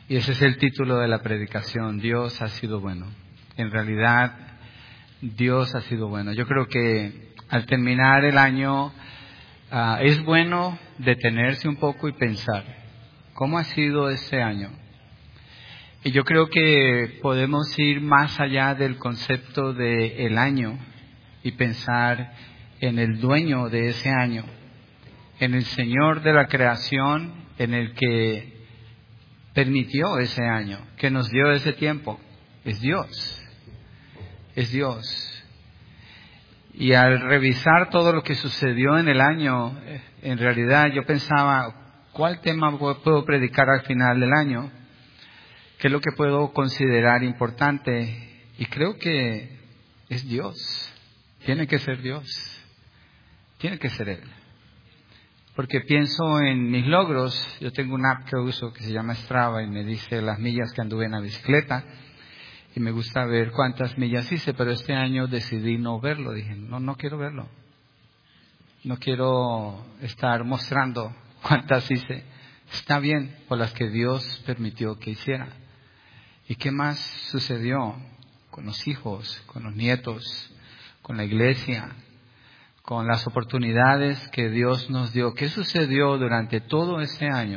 Y ese es el título de la predicación: Dios ha sido bueno. En realidad, Dios ha sido bueno. Yo creo que al terminar el año es bueno detenerse un poco y pensar cómo ha sido este año. Y yo creo que podemos ir más allá del concepto de el año y pensar en el dueño de ese año, en el Señor de la creación, en el que permitió ese año, que nos dio ese tiempo. Es Dios. Es Dios. Y al revisar todo lo que sucedió en el año, en realidad yo pensaba, ¿cuál tema puedo predicar al final del año? ¿Qué es lo que puedo considerar importante? Y creo que es Dios. Tiene que ser Dios. Tiene que ser Él. Porque pienso en mis logros. Yo tengo una app que uso que se llama Strava y me dice las millas que anduve en la bicicleta. Y me gusta ver cuántas millas hice, pero este año decidí no verlo. Dije, no quiero verlo. No quiero estar mostrando cuántas hice. Está bien, por las que Dios permitió que hiciera. ¿Y qué más sucedió con los hijos, con los nietos, con la iglesia, con las oportunidades que Dios nos dio? ¿Qué sucedió durante todo este año?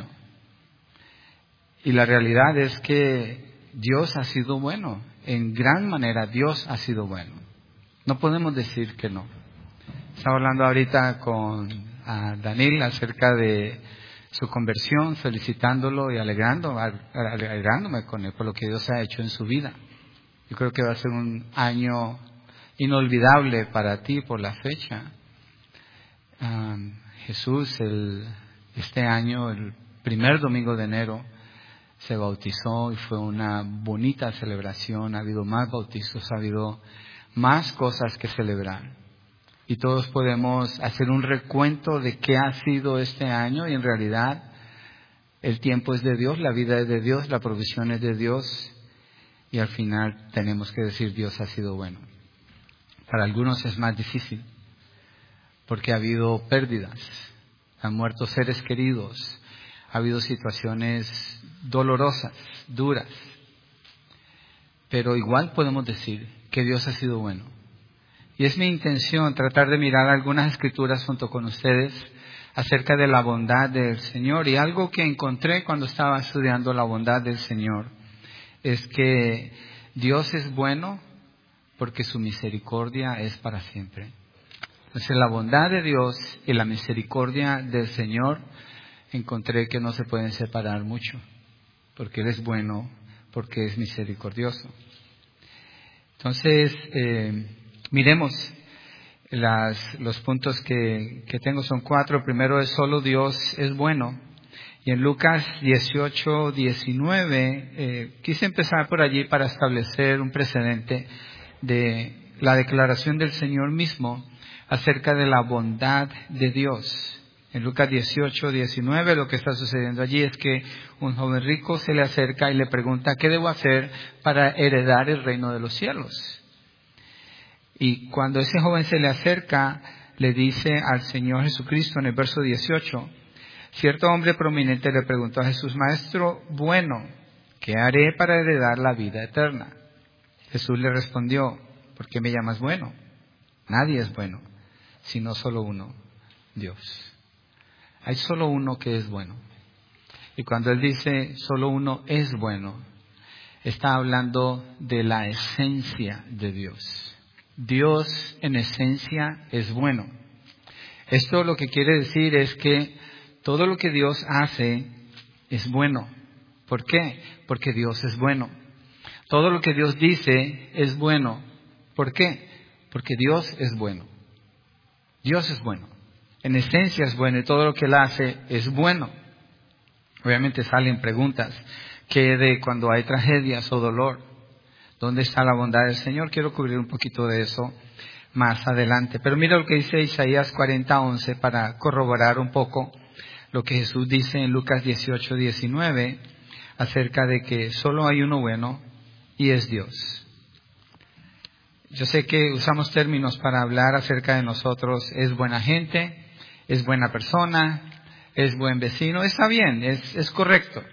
Y la realidad es que Dios ha sido bueno. En gran manera Dios ha sido bueno. No podemos decir que no. Estaba hablando ahorita con Daniel acerca de su conversión, felicitándolo y alegrándome con él por lo que Dios ha hecho en su vida. Yo creo que va a ser un año inolvidable para ti por la fecha. Jesús, este año, el primer domingo de enero, se bautizó y fue una bonita celebración. Ha habido más bautizos, ha habido más cosas que celebrar. Y todos podemos hacer un recuento de qué ha sido este año y en realidad el tiempo es de Dios, la vida es de Dios, la provisión es de Dios y al final tenemos que decir Dios ha sido bueno. Para algunos es más difícil porque ha habido pérdidas, han muerto seres queridos, ha habido situaciones dolorosas, duras, pero igual podemos decir que Dios ha sido bueno. Y es mi intención tratar de mirar algunas escrituras junto con ustedes acerca de la bondad del Señor. Y algo que encontré cuando estaba estudiando la bondad del Señor es que Dios es bueno porque su misericordia es para siempre. Entonces la bondad de Dios y la misericordia del Señor encontré que no se pueden separar mucho, porque Él es bueno, porque es misericordioso. Entonces, miremos los puntos que tengo, son 4. Primero es solo Dios es bueno. Y en Lucas 18:19, quise empezar por allí para establecer un precedente de la declaración del Señor mismo acerca de la bondad de Dios. En Lucas 18:19 lo que está sucediendo allí es que un joven rico se le acerca y le pregunta, ¿qué debo hacer para heredar el reino de los cielos? Y cuando ese joven se le acerca, le dice al Señor Jesucristo en el verso 18, cierto hombre prominente le preguntó a Jesús, Maestro bueno, ¿qué haré para heredar la vida eterna? Jesús le respondió, ¿por qué me llamas bueno? Nadie es bueno, sino solo uno, Dios. Hay solo uno que es bueno. Y cuando Él dice solo uno es bueno, está hablando de la esencia de Dios. Dios en esencia es bueno. Esto lo que quiere decir es que todo lo que Dios hace es bueno. ¿Por qué? Porque Dios es bueno. Todo lo que Dios dice es bueno. ¿Por qué? Porque Dios es bueno. Dios es bueno. En esencia es bueno y todo lo que Él hace es bueno. Obviamente salen preguntas. ¿Qué de cuando hay tragedias o dolor? ¿Dónde está la bondad del Señor? Quiero cubrir un poquito de eso más adelante. Pero mira lo que dice Isaías 40:11 para corroborar un poco lo que Jesús dice en Lucas 18:19 acerca de que solo hay uno bueno y es Dios. Yo sé que usamos términos para hablar acerca de nosotros. Es buena gente, es buena persona, es buen vecino. Está bien, es correcto.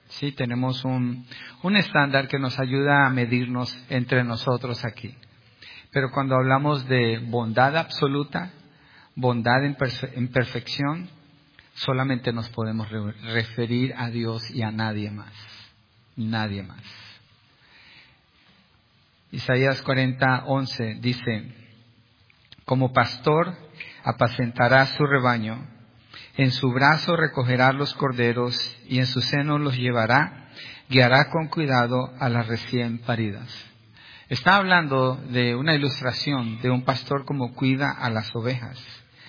Sí, tenemos un estándar que nos ayuda a medirnos entre nosotros aquí. Pero cuando hablamos de bondad absoluta, bondad en perfección, solamente nos podemos referir a Dios y a nadie más. Nadie más. Isaías 40:11 dice: como pastor apacentará su rebaño, en su brazo recogerá los corderos y en su seno los llevará, guiará con cuidado a las recién paridas. Está hablando de una ilustración de un pastor como cuida a las ovejas.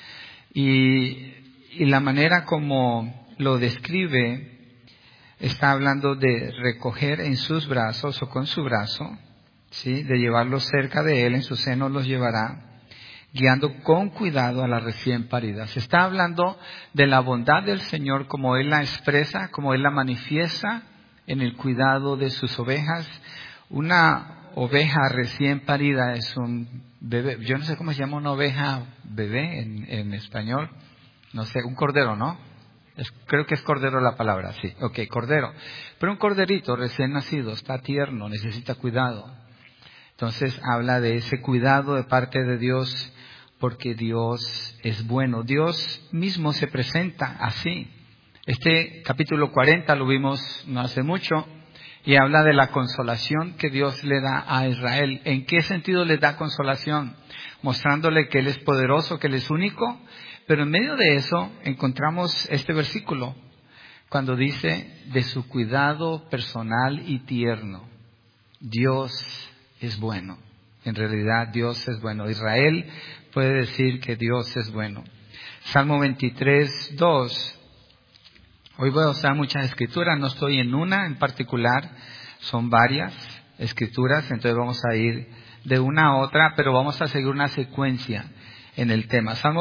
Y la manera como lo describe, está hablando de recoger en sus brazos o con su brazo, ¿sí? De llevarlos cerca de él, en su seno los llevará, guiando con cuidado a las recién paridas. Se está hablando de la bondad del Señor como Él la expresa, como Él la manifiesta en el cuidado de sus ovejas. Una oveja recién parida es un bebé. Yo no sé cómo se llama una oveja bebé en español. No sé, un cordero, ¿no? Creo que es cordero la palabra, sí. Ok, cordero. Pero un corderito recién nacido, está tierno, necesita cuidado. Entonces habla de ese cuidado de parte de Dios, porque Dios es bueno. Dios mismo se presenta así. Este capítulo 40 lo vimos no hace mucho y habla de la consolación que Dios le da a Israel. ¿En qué sentido le da consolación? Mostrándole que Él es poderoso, que Él es único. Pero en medio de eso encontramos este versículo, cuando dice de su cuidado personal y tierno. Dios es bueno. En realidad Dios es bueno. Israel puede decir que Dios es bueno. Salmo 23:2. Hoy voy a usar muchas escrituras, no estoy en una en particular, son varias escrituras, entonces vamos a ir de una a otra, pero vamos a seguir una secuencia en el tema. Salmo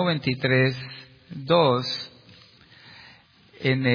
23:2, en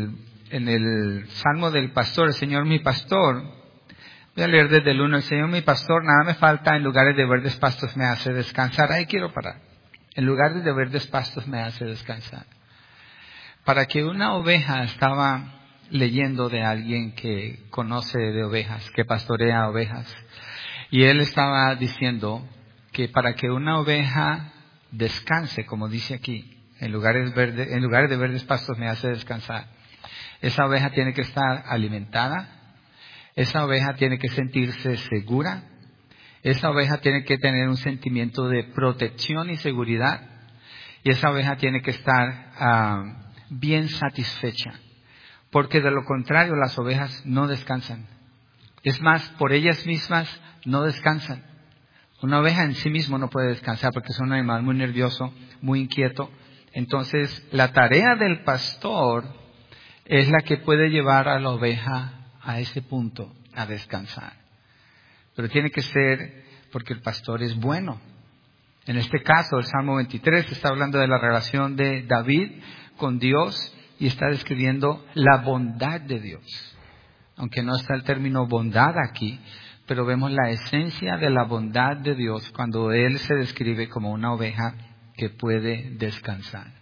el Salmo del pastor, el Señor mi pastor. Voy a leer desde el 1. El Señor mi pastor, nada me falta, en lugares de verdes pastos me hace descansar. Ahí quiero parar. En lugares de verdes pastos me hace descansar. Para que una oveja, estaba leyendo de alguien que conoce de ovejas, que pastorea ovejas. Y él estaba diciendo que para que una oveja descanse, como dice aquí, en lugares de verdes pastos me hace descansar. Esa oveja tiene que estar alimentada. Esa oveja tiene que sentirse segura. Esa oveja tiene que tener un sentimiento de protección y seguridad. Y esa oveja tiene que estar bien satisfecha. Porque de lo contrario las ovejas no descansan. Es más, por ellas mismas no descansan. Una oveja en sí mismo no puede descansar porque es un animal muy nervioso, muy inquieto. Entonces, la tarea del pastor es la que puede llevar a la oveja a ese punto, a descansar. Pero tiene que ser porque el pastor es bueno. En este caso, el Salmo 23 está hablando de la relación de David con Dios y está describiendo la bondad de Dios. Aunque no está el término bondad aquí, pero vemos la esencia de la bondad de Dios cuando Él se describe como una oveja que puede descansar.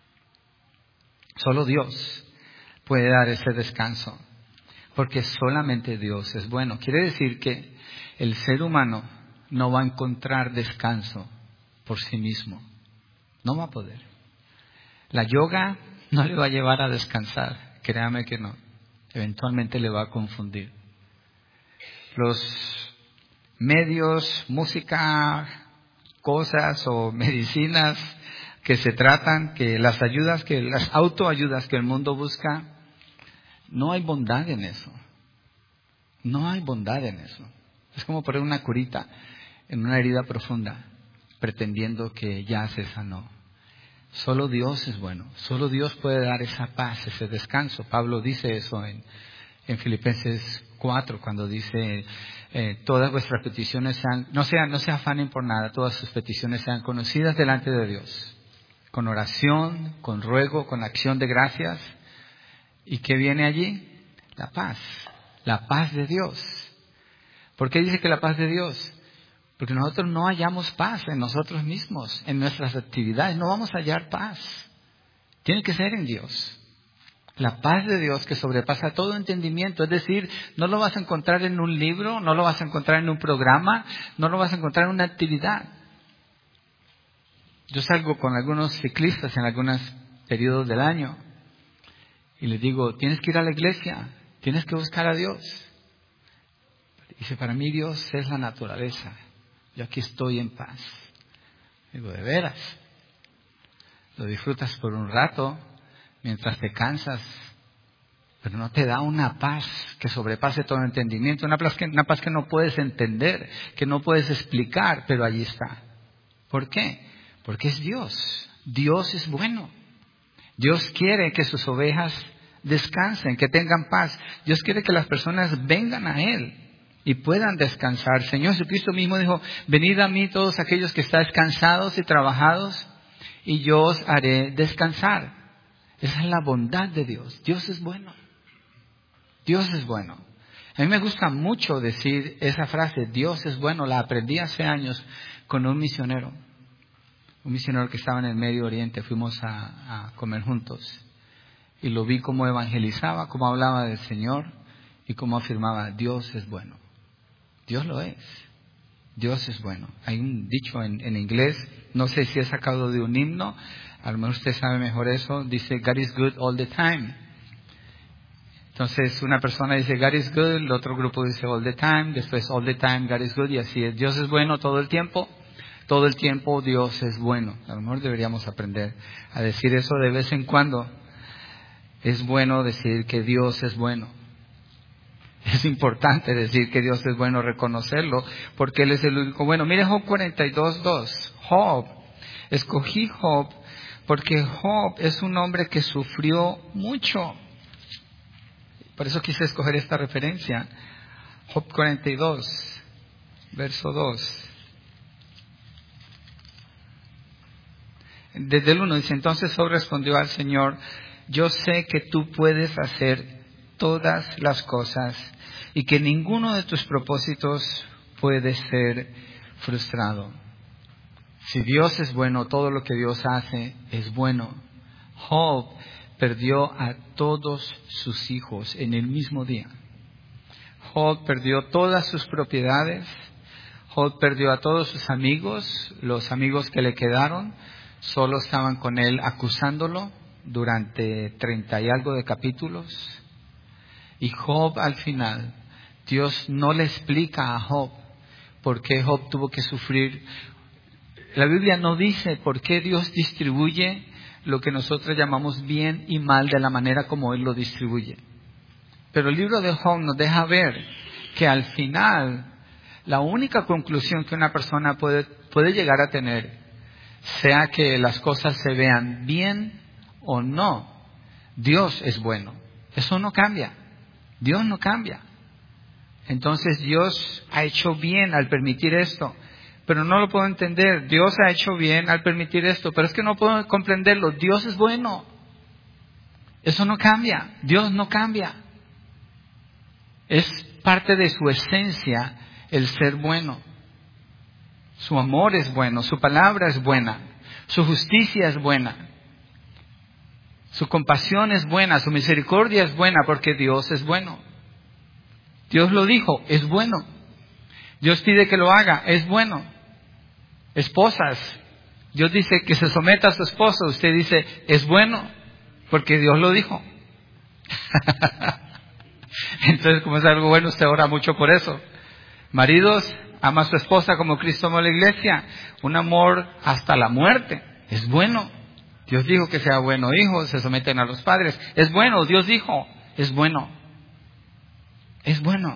Solo Dios puede dar ese descanso, porque solamente Dios es bueno. Quiere decir que el ser humano no va a encontrar descanso por sí mismo. No va a poder. La yoga no le va a llevar a descansar. Créame que no. Eventualmente le va a confundir. Los medios, música, cosas o medicinas que se tratan, que las autoayudas que el mundo busca, no hay bondad en eso. No hay bondad en eso. Es como poner una curita en una herida profunda, pretendiendo que ya se sanó. Solo Dios es bueno. Solo Dios puede dar esa paz, ese descanso. Pablo dice eso en Filipenses 4, cuando dice, todas vuestras peticiones no se afanen por nada, todas sus peticiones sean conocidas delante de Dios. Con oración, con ruego, con acción de gracias. ¿Y qué viene allí? La paz de Dios. ¿Por qué dice que la paz de Dios? Porque nosotros no hallamos paz en nosotros mismos, en nuestras actividades, no vamos a hallar paz. Tiene que ser en Dios. La paz de Dios que sobrepasa todo entendimiento. Es decir, no lo vas a encontrar en un libro, no lo vas a encontrar en un programa, no lo vas a encontrar en una actividad. Yo salgo con algunos ciclistas en algunos periodos del año y les digo, tienes que ir a la iglesia, tienes que buscar a Dios. Dice, para mí Dios es la naturaleza. Yo aquí estoy en paz. Digo, ¿de veras? Lo disfrutas por un rato mientras te cansas, pero no te da una paz que sobrepase todo entendimiento, una paz que no puedes entender, que no puedes explicar, pero allí está. ¿Por qué? Porque es Dios. Dios es bueno. Dios quiere que sus ovejas descansen, que tengan paz. Dios quiere que las personas vengan a Él y puedan descansar. El Señor Jesucristo mismo dijo, venid a mí todos aquellos que estáis cansados y trabajados, y yo os haré descansar. Esa es la bondad de Dios. Dios es bueno. Dios es bueno. A mí me gusta mucho decir esa frase, Dios es bueno. La aprendí hace años con un misionero que estaba en el Medio Oriente. Fuimos a comer juntos y lo vi cómo evangelizaba, cómo hablaba del Señor y cómo afirmaba, Dios es bueno. Dios lo es. Dios es bueno. Hay un dicho en inglés, no sé si es sacado de un himno, a lo mejor usted sabe mejor eso, dice God is good all the time. Entonces una persona dice God is good, el otro grupo dice all the time, después all the time God is good, y así es. Dios es bueno todo el tiempo Dios es bueno. A lo mejor deberíamos aprender a decir eso de vez en cuando. Es bueno decir que Dios es bueno. Es importante decir que Dios es bueno, reconocerlo, porque Él es el único bueno. Mire Job 42:2. Job, escogí Job porque Job es un hombre que sufrió mucho. Por eso quise escoger esta referencia. Job 42, verso 2. Desde el 1 dice, entonces Job respondió al Señor, yo sé que tú puedes hacer todas las cosas y que ninguno de tus propósitos puede ser frustrado. Si Dios es bueno, todo lo que Dios hace es bueno. Job perdió a todos sus hijos en el mismo día. Job perdió todas sus propiedades. Job perdió a todos sus amigos. Los amigos que le quedaron solo estaban con él acusándolo durante 30 y algo de capítulos. Y Job al final, Dios no le explica a Job por qué Job tuvo que sufrir. La Biblia no dice por qué Dios distribuye lo que nosotros llamamos bien y mal de la manera como Él lo distribuye. Pero el libro de Job nos deja ver que al final la única conclusión que una persona puede llegar a tener, sea que las cosas se vean bien o no, Dios es bueno. Eso no cambia. Dios no cambia. Entonces Dios ha hecho bien al permitir esto, pero no lo puedo entender. Dios ha hecho bien al permitir esto, pero es que no puedo comprenderlo. Dios es bueno. Eso no cambia. Dios no cambia. Es parte de su esencia el ser bueno. Su amor es bueno, su palabra es buena, su justicia es buena, su compasión es buena, su misericordia es buena, porque Dios es bueno. Dios lo dijo, es bueno. Dios pide que lo haga, es bueno. Esposas, Dios dice que se someta a su esposo, usted dice, es bueno, porque Dios lo dijo. Entonces, como es algo bueno, usted ora mucho por eso. Maridos, ama a su esposa como Cristo amó a la iglesia, un amor hasta la muerte, es bueno. Dios dijo que sea bueno. Hijos, se someten a los padres, es bueno. Dios dijo, es bueno. Es bueno.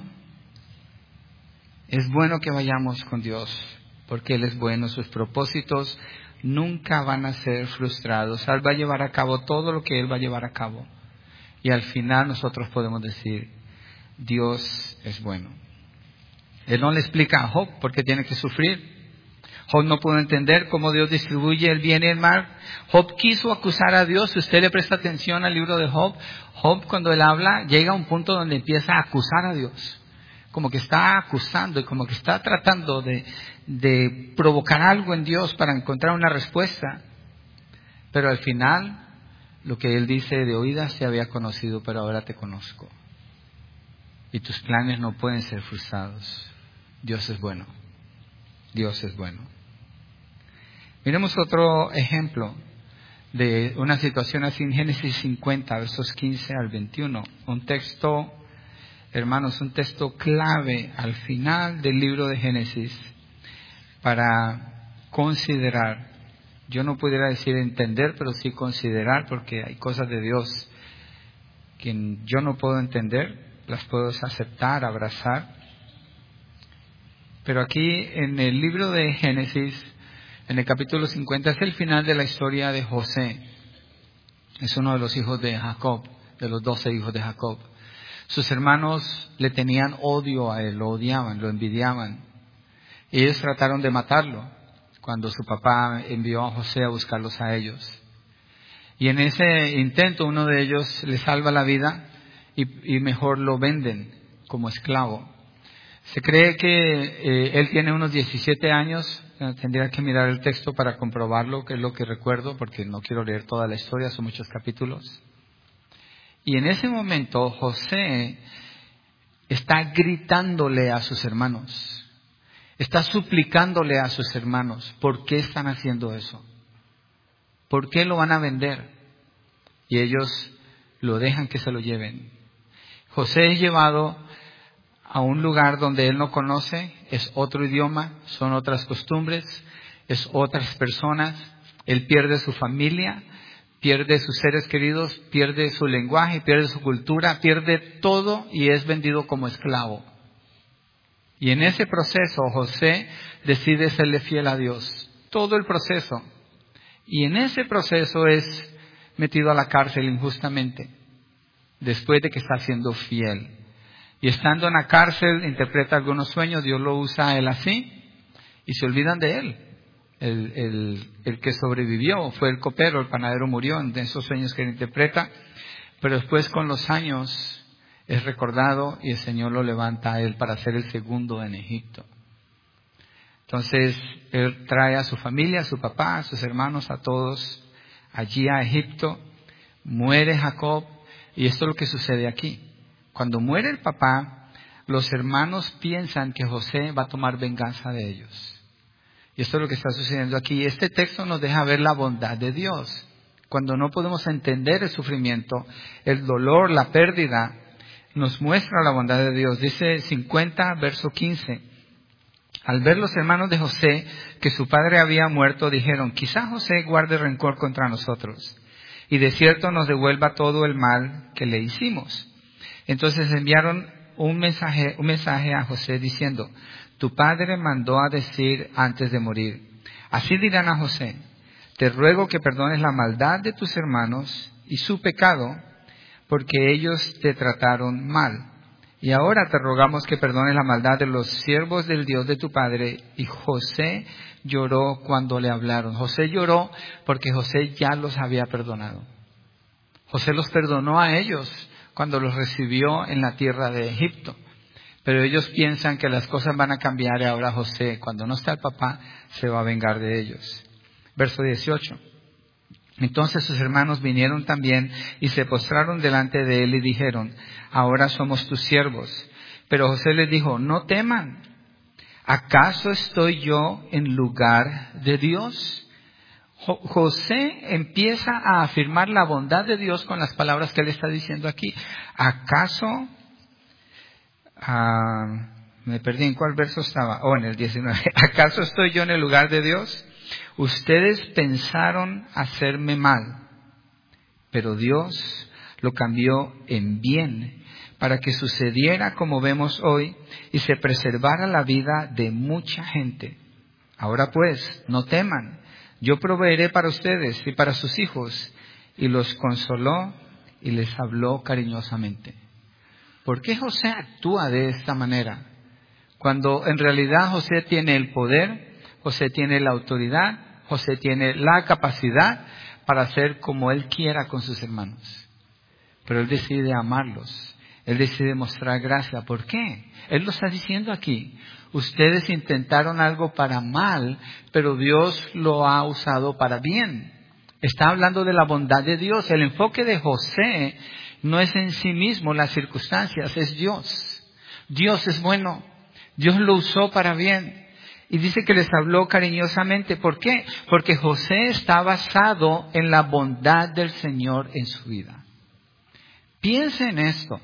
Es bueno que vayamos con Dios, porque Él es bueno. Sus propósitos nunca van a ser frustrados. Él va a llevar a cabo todo lo que Él va a llevar a cabo. Y al final nosotros podemos decir, Dios es bueno. Él no le explica a Job por qué tiene que sufrir. Job no pudo entender cómo Dios distribuye el bien y el mal. Job quiso acusar a Dios. Si usted le presta atención al libro de Job, Job cuando él habla llega a un punto donde empieza a acusar a Dios. Como que está acusando y como que está tratando de provocar algo en Dios para encontrar una respuesta. Pero al final lo que él dice, de oídas te había conocido, pero ahora te conozco. Y tus planes no pueden ser frustrados. Dios es bueno. Dios es bueno. Miremos otro ejemplo de una situación así en Génesis 50, versos 15 al 21. Un texto, hermanos, un texto clave al final del libro de Génesis para considerar. Yo no pudiera decir entender, pero sí considerar, porque hay cosas de Dios que yo no puedo entender, las puedo aceptar, abrazar. Pero aquí en el libro de Génesis, en el capítulo 50, es el final de la historia de José. Es uno de los hijos de Jacob, de los 12 hijos de Jacob. Sus hermanos le tenían odio a él, lo odiaban, lo envidiaban. Y ellos trataron de matarlo cuando su papá envió a José a buscarlos a ellos. Y en ese intento uno de ellos le salva la vida y mejor lo venden como esclavo. Se cree que él tiene unos 17 años, tendría que mirar el texto para comprobarlo, que es lo que recuerdo, porque no quiero leer toda la historia, son muchos capítulos. Y en ese momento José está gritándole a sus hermanos, está suplicándole a sus hermanos, ¿por qué están haciendo eso? ¿Por qué lo van a vender? Y ellos lo dejan que se lo lleven. José es llevado a un lugar donde él no conoce, es otro idioma, son otras costumbres, es otras personas. Él pierde su familia, pierde sus seres queridos, pierde su lenguaje, pierde su cultura, pierde todo y es vendido como esclavo. Y en ese proceso José decide serle fiel a Dios, todo el proceso. Y en ese proceso es metido a la cárcel injustamente, después de que está siendo fiel. Y estando en la cárcel, interpreta algunos sueños, Dios lo usa a él así, y se olvidan de él. El que sobrevivió fue el copero, el panadero murió en esos sueños que él interpreta, pero después con los años es recordado y el Señor lo levanta a él para ser el segundo en Egipto. Entonces, él trae a su familia, a su papá, a sus hermanos, a todos allí a Egipto. Muere Jacob, y esto es lo que sucede aquí. Cuando muere el papá, los hermanos piensan que José va a tomar venganza de ellos. Y esto es lo que está sucediendo aquí. Este texto nos deja ver la bondad de Dios. Cuando no podemos entender el sufrimiento, el dolor, la pérdida, nos muestra la bondad de Dios. Dice 50, verso 15. Al ver los hermanos de José que su padre había muerto, dijeron, quizá José guarde rencor contra nosotros y de cierto nos devuelva todo el mal que le hicimos. Entonces enviaron un mensaje a José diciendo, tu padre mandó a decir antes de morir, así dirán a José, te ruego que perdones la maldad de tus hermanos y su pecado, porque ellos te trataron mal. Y ahora te rogamos que perdones la maldad de los siervos del Dios de tu padre. Y José lloró cuando le hablaron. José lloró porque José ya los había perdonado. José los perdonó a ellos cuando los recibió en la tierra de Egipto. Pero ellos piensan que las cosas van a cambiar y ahora José, cuando no está el papá, se va a vengar de ellos. Verso 18. Entonces sus hermanos vinieron también y se postraron delante de él y dijeron, ahora somos tus siervos. Pero José les dijo, no teman, ¿acaso estoy yo en lugar de Dios? José empieza a afirmar la bondad de Dios con las palabras que él está diciendo aquí. ¿Acaso? Me perdí en cuál verso estaba. En el 19. ¿Acaso estoy yo en el lugar de Dios? Ustedes pensaron hacerme mal, pero Dios lo cambió en bien para que sucediera como vemos hoy y se preservara la vida de mucha gente. Ahora pues, no teman, yo proveeré para ustedes y para sus hijos. Y los consoló y les habló cariñosamente. ¿Por qué José actúa de esta manera? Cuando en realidad José tiene el poder, José tiene la autoridad, José tiene la capacidad para hacer como él quiera con sus hermanos. Pero él decide amarlos. Él decide mostrar gracia. ¿Por qué? Él lo está diciendo aquí. Ustedes intentaron algo para mal, pero Dios lo ha usado para bien. Está hablando de la bondad de Dios. El enfoque de José no es en sí mismo las circunstancias, es Dios. Dios es bueno. Dios lo usó para bien. Y dice que les habló cariñosamente. ¿Por qué? Porque José está basado en la bondad del Señor en su vida. Piense en esto.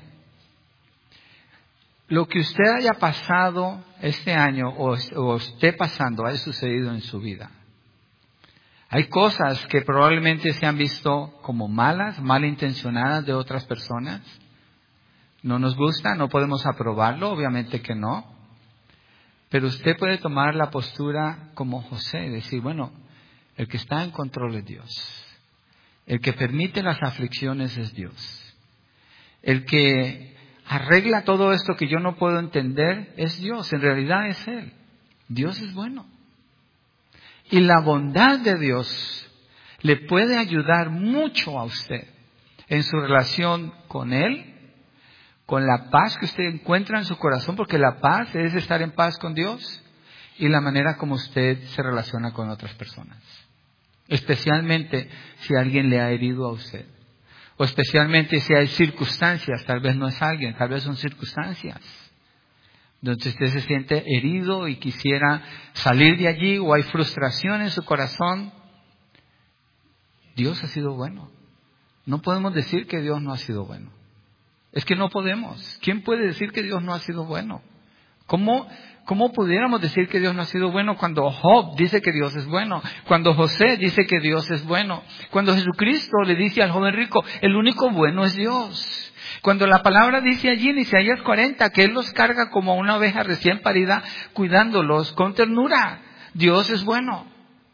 Lo que usted haya pasado este año o esté pasando, haya sucedido en su vida. Hay cosas que probablemente se han visto como malas, malintencionadas de otras personas. No nos gusta, no podemos aprobarlo, obviamente que no. Pero usted puede tomar la postura como José, decir, bueno, el que está en control es Dios. El que permite las aflicciones es Dios. El que arregla todo esto que yo no puedo entender es Dios, en realidad es Él. Dios es bueno. Y la bondad de Dios le puede ayudar mucho a usted en su relación con Él, con la paz que usted encuentra en su corazón, porque la paz es estar en paz con Dios, y la manera como usted se relaciona con otras personas. Especialmente si alguien le ha herido a usted. O especialmente si hay circunstancias, tal vez no es alguien, tal vez son circunstancias, donde usted se siente herido y quisiera salir de allí, o hay frustración en su corazón. Dios ha sido bueno. No podemos decir que Dios no ha sido bueno. Es que no podemos. ¿Quién puede decir que Dios no ha sido bueno? ¿Cómo pudiéramos decir que Dios no ha sido bueno cuando Job dice que Dios es bueno? Cuando José dice que Dios es bueno. Cuando Jesucristo le dice al joven rico, el único bueno es Dios. Cuando la palabra dice allí en Isaías 40 que Él los carga como una oveja recién parida, cuidándolos con ternura. Dios es bueno.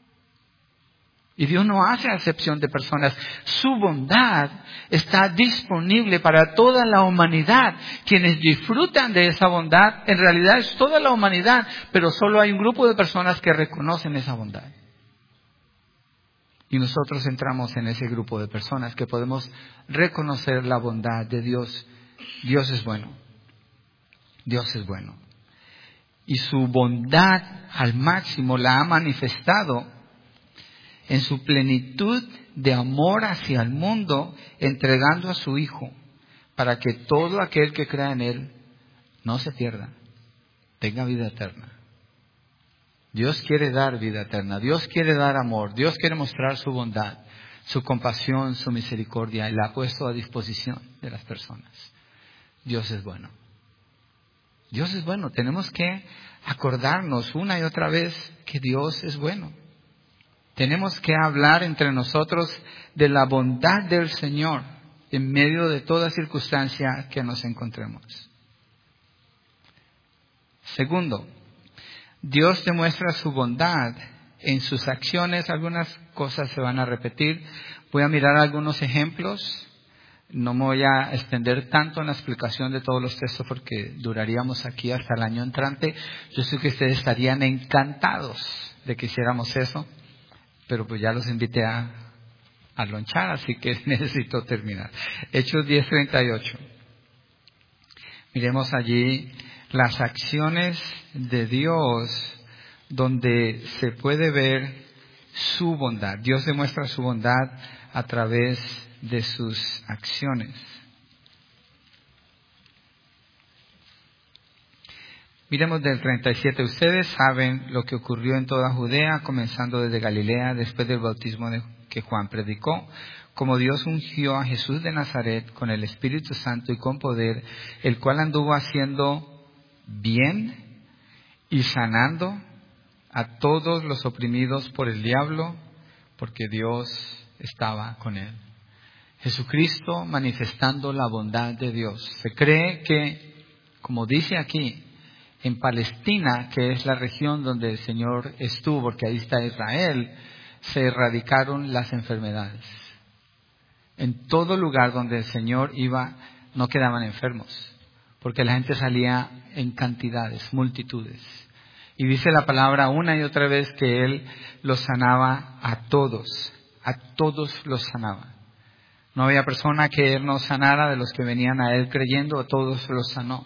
Y Dios no hace acepción de personas. Su bondad está disponible para toda la humanidad. Quienes disfrutan de esa bondad, en realidad es toda la humanidad, pero solo hay un grupo de personas que reconocen esa bondad. Y nosotros entramos en ese grupo de personas que podemos reconocer la bondad de Dios. Dios es bueno. Dios es bueno. Y su bondad al máximo la ha manifestado en su plenitud de amor hacia el mundo, entregando a su Hijo, para que todo aquel que crea en Él no se pierda, tenga vida eterna. Dios quiere dar vida eterna, Dios quiere dar amor, Dios quiere mostrar su bondad, su compasión, su misericordia, y la ha puesto a disposición de las personas. Dios es bueno. Dios es bueno. Tenemos que acordarnos una y otra vez que Dios es bueno. Tenemos que hablar entre nosotros de la bondad del Señor en medio de toda circunstancia que nos encontremos. Segundo, Dios demuestra su bondad en sus acciones. Algunas cosas se van a repetir. Voy a mirar algunos ejemplos. No me voy a extender tanto en la explicación de todos los textos porque duraríamos aquí hasta el año entrante. Yo sé que ustedes estarían encantados de que hiciéramos eso. Pero pues ya los invité a lonchar, así que necesito terminar. Hechos 10:38. Miremos allí las acciones de Dios donde se puede ver su bondad. Dios demuestra su bondad a través de sus acciones. Miremos del 37. Ustedes saben lo que ocurrió en toda Judea, comenzando desde Galilea, después del bautismo que Juan predicó, como Dios ungió a Jesús de Nazaret con el Espíritu Santo y con poder, el cual anduvo haciendo bien y sanando a todos los oprimidos por el diablo, porque Dios estaba con él. Jesucristo manifestando la bondad de Dios. Se cree que, como dice aquí, en Palestina, que es la región donde el Señor estuvo, porque ahí está Israel, se erradicaron las enfermedades. En todo lugar donde el Señor iba, no quedaban enfermos, porque la gente salía en cantidades, multitudes. Y dice la palabra una y otra vez que Él los sanaba a todos los sanaba. No había persona que Él no sanara de los que venían a Él creyendo, a todos los sanó.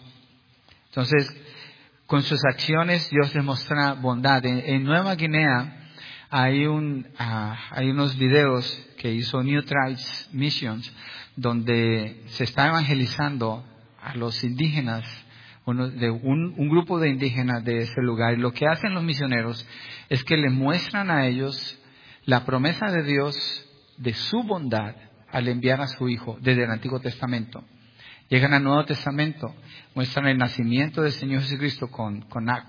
Entonces, con sus acciones Dios demuestra bondad. En Nueva Guinea hay unos videos que hizo New Tribes Missions donde se está evangelizando a los indígenas, un grupo de indígenas de ese lugar. Y lo que hacen los misioneros es que le muestran a ellos la promesa de Dios de su bondad al enviar a su Hijo desde el Antiguo Testamento. Llegan al Nuevo Testamento, muestran el nacimiento del Señor Jesucristo con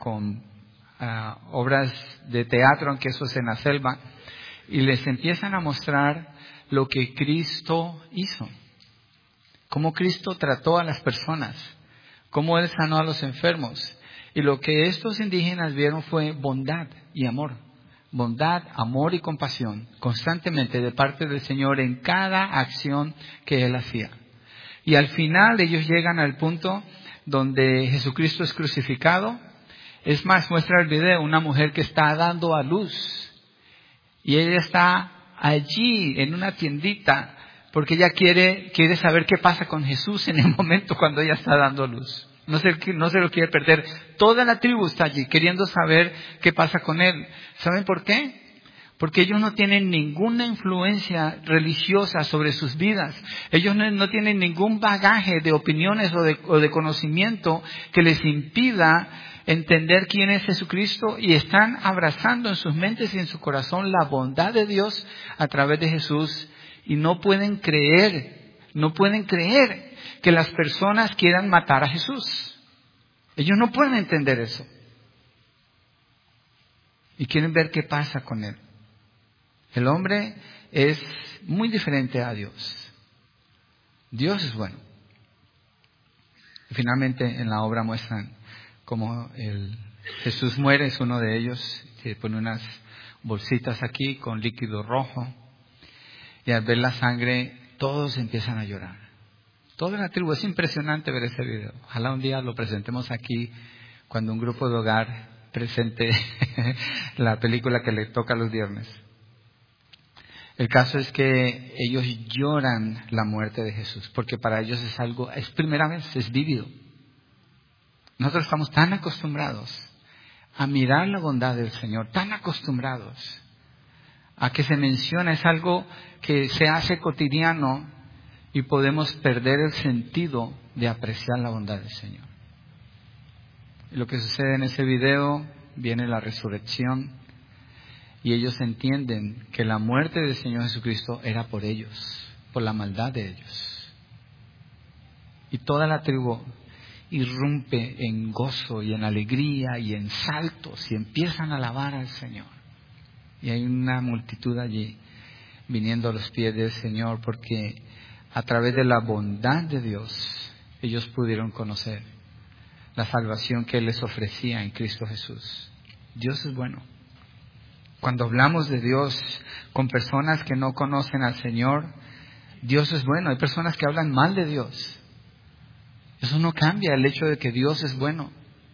obras de teatro, aunque eso es en la selva, y les empiezan a mostrar lo que Cristo hizo, cómo Cristo trató a las personas, cómo Él sanó a los enfermos. Y lo que estos indígenas vieron fue bondad y amor. Bondad, amor y compasión constantemente de parte del Señor en cada acción que Él hacía. Y al final ellos llegan al punto donde Jesucristo es crucificado. Es más, muestra el video, una mujer que está dando a luz. Y ella está allí en una tiendita porque ella quiere saber qué pasa con Jesús en el momento cuando ella está dando luz. No se lo quiere perder. Toda la tribu está allí queriendo saber qué pasa con él. ¿Saben por qué? Porque ellos no tienen ninguna influencia religiosa sobre sus vidas. Ellos no tienen ningún bagaje de opiniones o de conocimiento que les impida entender quién es Jesucristo, y están abrazando en sus mentes y en su corazón la bondad de Dios a través de Jesús, y no pueden creer que las personas quieran matar a Jesús. Ellos no pueden entender eso. Y quieren ver qué pasa con Él. El hombre es muy diferente a Dios. Dios es bueno. Y finalmente en la obra muestran cómo Jesús muere, es uno de ellos. Se pone unas bolsitas aquí con líquido rojo. Y al ver la sangre, todos empiezan a llorar. Toda la tribu. Es impresionante ver ese video. Ojalá un día lo presentemos aquí cuando un grupo de hogar presente la película que le toca los viernes. El caso es que ellos lloran la muerte de Jesús, porque para ellos es primera vez, es vívido. Nosotros estamos tan acostumbrados a mirar la bondad del Señor, tan acostumbrados a que se menciona, es algo que se hace cotidiano, y podemos perder el sentido de apreciar la bondad del Señor. Y lo que sucede en ese video, viene la resurrección, y ellos entienden que la muerte del Señor Jesucristo era por ellos, por la maldad de ellos. Y toda la tribu irrumpe en gozo y en alegría y en saltos, y empiezan a alabar al Señor. Y hay una multitud allí viniendo a los pies del Señor, porque a través de la bondad de Dios ellos pudieron conocer la salvación que Él les ofrecía en Cristo Jesús. Dios es bueno. Cuando hablamos de Dios con personas que no conocen al Señor, Dios es bueno. Hay personas que hablan mal de Dios. Eso no cambia el hecho de que Dios es bueno.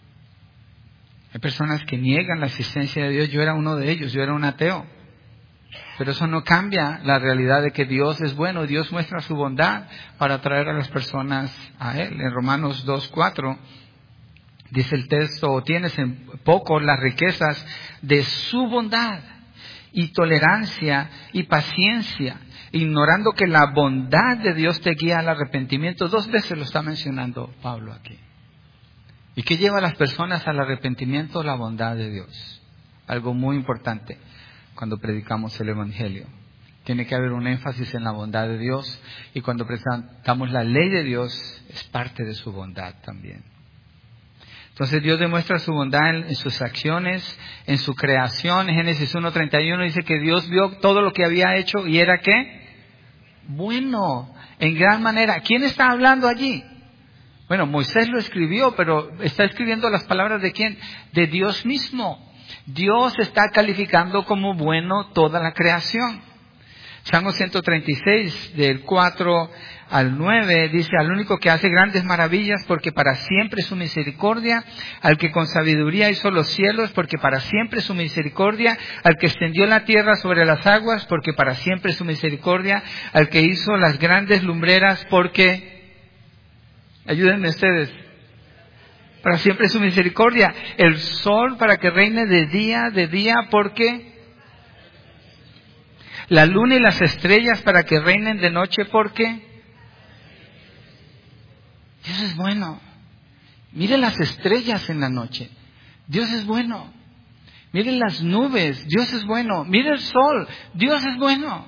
Hay personas que niegan la existencia de Dios. Yo era uno de ellos, yo era un ateo. Pero eso no cambia la realidad de que Dios es bueno. Dios muestra su bondad para atraer a las personas a Él. En Romanos 2:4 dice el texto: tienes en poco las riquezas de su bondad y tolerancia y paciencia, ignorando que la bondad de Dios te guía al arrepentimiento. 2 veces lo está mencionando Pablo aquí. ¿Y qué lleva a las personas al arrepentimiento? La bondad de Dios. Algo muy importante cuando predicamos el Evangelio. Tiene que haber un énfasis en la bondad de Dios, y cuando presentamos la ley de Dios es parte de su bondad también. Entonces Dios demuestra su bondad en sus acciones, en su creación. En Génesis 1:31 dice que Dios vio todo lo que había hecho y era ¿qué? Bueno, en gran manera. ¿Quién está hablando allí? Bueno, Moisés lo escribió, pero está escribiendo las palabras ¿de quién? De Dios mismo. Dios está calificando como bueno toda la creación. Salmo 136, del 4 al 9, dice: al único que hace grandes maravillas, porque para siempre es su misericordia; al que con sabiduría hizo los cielos, porque para siempre es su misericordia; al que extendió la tierra sobre las aguas, porque para siempre es su misericordia; al que hizo las grandes lumbreras, porque, ayúdenme ustedes, para siempre es su misericordia; el sol para que reine de día, porque la luna y las estrellas para que reinen de noche, porque Dios es bueno. Mire las estrellas en la noche. Dios es bueno. Mire las nubes. Dios es bueno. Mire el sol. Dios es bueno.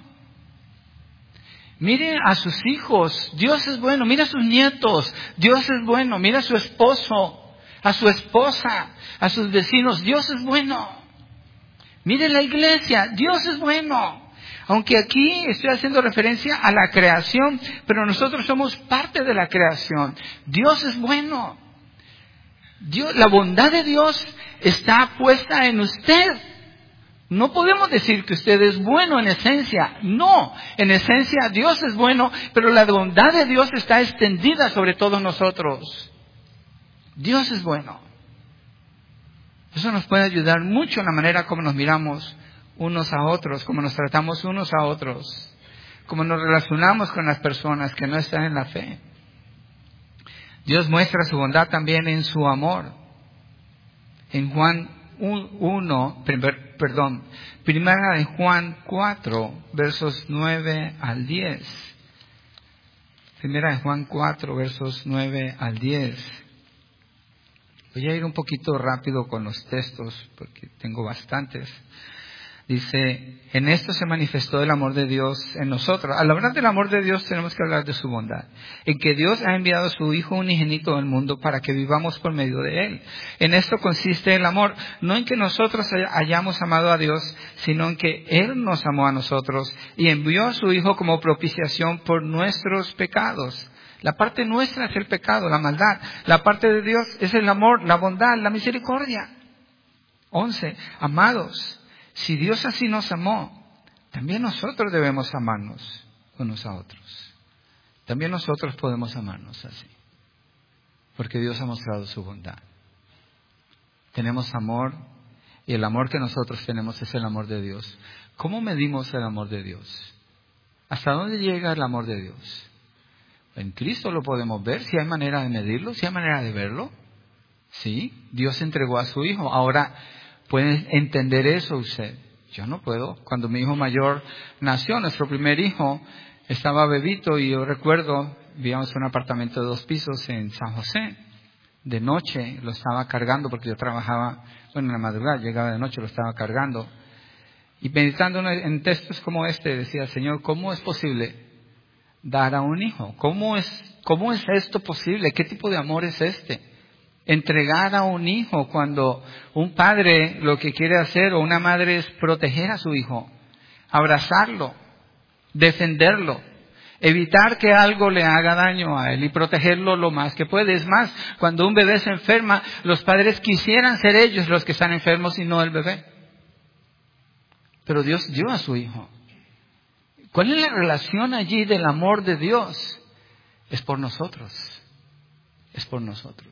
Mire a sus hijos. Dios es bueno. Mire a sus nietos. Dios es bueno. Mire a su esposo, a su esposa, a sus vecinos. Dios es bueno. Mire la iglesia. Dios es bueno. Aunque aquí estoy haciendo referencia a la creación, pero nosotros somos parte de la creación. Dios es bueno. La bondad de Dios está puesta en usted. No podemos decir que usted es bueno en esencia. No, en esencia Dios es bueno, pero la bondad de Dios está extendida sobre todos nosotros. Dios es bueno. Eso nos puede ayudar mucho en la manera como nos miramos unos a otros, como nos tratamos unos a otros, como nos relacionamos con las personas que no están en la fe. Dios muestra su bondad también en su amor. En primera de Juan 4, versos 9 al 10. Primera de Juan 4, versos 9 al 10. Voy a ir un poquito rápido con los textos porque tengo bastantes. Dice, en esto se manifestó el amor de Dios en nosotros. Al hablar del amor de Dios tenemos que hablar de su bondad. En que Dios ha enviado a su Hijo unigénito al mundo para que vivamos por medio de Él. En esto consiste el amor, no en que nosotros hayamos amado a Dios, sino en que Él nos amó a nosotros y envió a su Hijo como propiciación por nuestros pecados. La parte nuestra es el pecado, la maldad. La parte de Dios es el amor, la bondad, la misericordia. 11. Amados, si Dios así nos amó, también nosotros debemos amarnos unos a otros. También nosotros podemos amarnos así. Porque Dios ha mostrado su bondad. Tenemos amor y el amor que nosotros tenemos es el amor de Dios. ¿Cómo medimos el amor de Dios? ¿Hasta dónde llega el amor de Dios? En Cristo lo podemos ver, si hay manera de medirlo, si hay manera de verlo. Sí, Dios entregó a su Hijo. Ahora, ¿puede entender eso usted? Yo no puedo. Cuando mi hijo mayor nació, nuestro primer hijo, estaba bebito y yo recuerdo, vivíamos en un apartamento de 2 pisos en San José. De noche lo estaba cargando porque yo trabajaba, en la madrugada, llegaba de noche, lo estaba cargando. Y meditando en textos como este, decía, Señor, ¿cómo es posible dar a un hijo? ¿Cómo es esto posible? ¿Qué tipo de amor es este? Entregar a un hijo cuando un padre lo que quiere hacer o una madre es proteger a su hijo, abrazarlo, defenderlo, evitar que algo le haga daño a él y protegerlo lo más que puede. Es más, cuando un bebé se enferma, los padres quisieran ser ellos los que están enfermos y no el bebé. Pero Dios dio a su hijo. ¿Cuál es la relación allí del amor de Dios? Es por nosotros. Es por nosotros.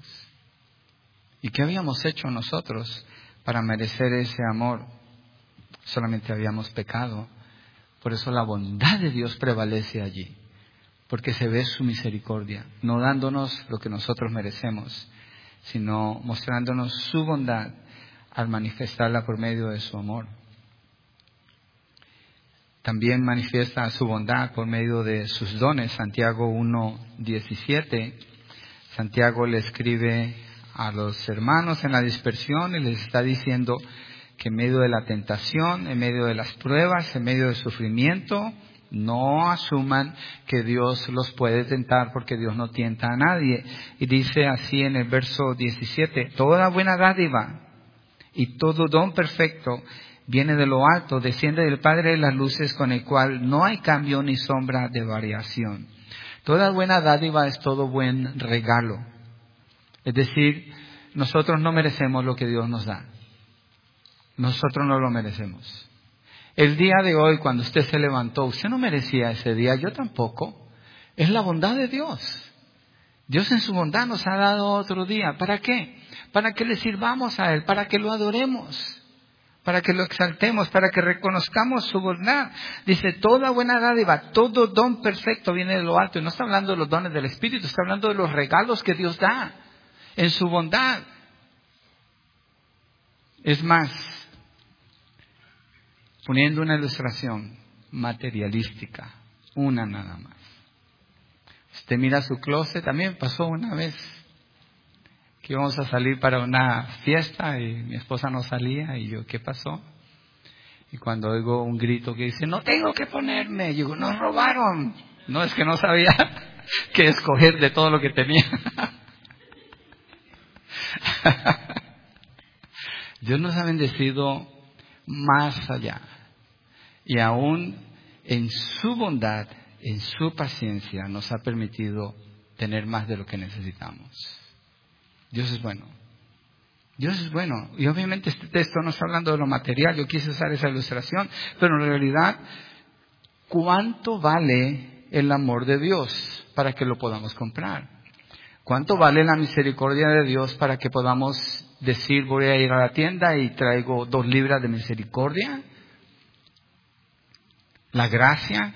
¿Y qué habíamos hecho nosotros para merecer ese amor? Solamente habíamos pecado. Por eso la bondad de Dios prevalece allí. Porque se ve su misericordia. No dándonos lo que nosotros merecemos, sino mostrándonos su bondad al manifestarla por medio de su amor. También manifiesta su bondad por medio de sus dones. Santiago 1:17. Santiago le escribe a los hermanos en la dispersión y les está diciendo que en medio de la tentación, en medio de las pruebas, en medio del sufrimiento, no asuman que Dios los puede tentar porque Dios no tienta a nadie. Y dice así en el verso 17, toda buena dádiva y todo don perfecto viene de lo alto, desciende del Padre de las luces, con el cual no hay cambio ni sombra de variación. Toda buena dádiva es todo buen regalo. Es decir, nosotros no merecemos lo que Dios nos da. Nosotros no lo merecemos. El día de hoy, cuando usted se levantó, usted no merecía ese día, yo tampoco. Es la bondad de Dios. Dios en su bondad nos ha dado otro día. ¿Para qué? Para que le sirvamos a Él, para que lo adoremos, para que lo exaltemos, para que reconozcamos su bondad. Dice, toda buena dádiva, todo don perfecto viene de lo alto. Y no está hablando de los dones del Espíritu, está hablando de los regalos que Dios da en su bondad. Es más, poniendo una ilustración, materialística. Una nada más. Usted mira su closet, también pasó una vez que íbamos a salir para una fiesta y mi esposa no salía y yo, ¿qué pasó? Y cuando oigo un grito que dice, no tengo que ponerme, yo digo, nos robaron. No, es que no sabía qué escoger de todo lo que tenía. Dios nos ha bendecido más allá. Y aún en su bondad, en su paciencia, nos ha permitido tener más de lo que necesitamos. Dios es bueno. Dios es bueno. Y obviamente este texto no está hablando de lo material. Yo quise usar esa ilustración. Pero en realidad, ¿cuánto vale el amor de Dios para que lo podamos comprar? ¿Cuánto vale la misericordia de Dios para que podamos decir, voy a ir a la tienda y traigo 2 libras de misericordia? La gracia.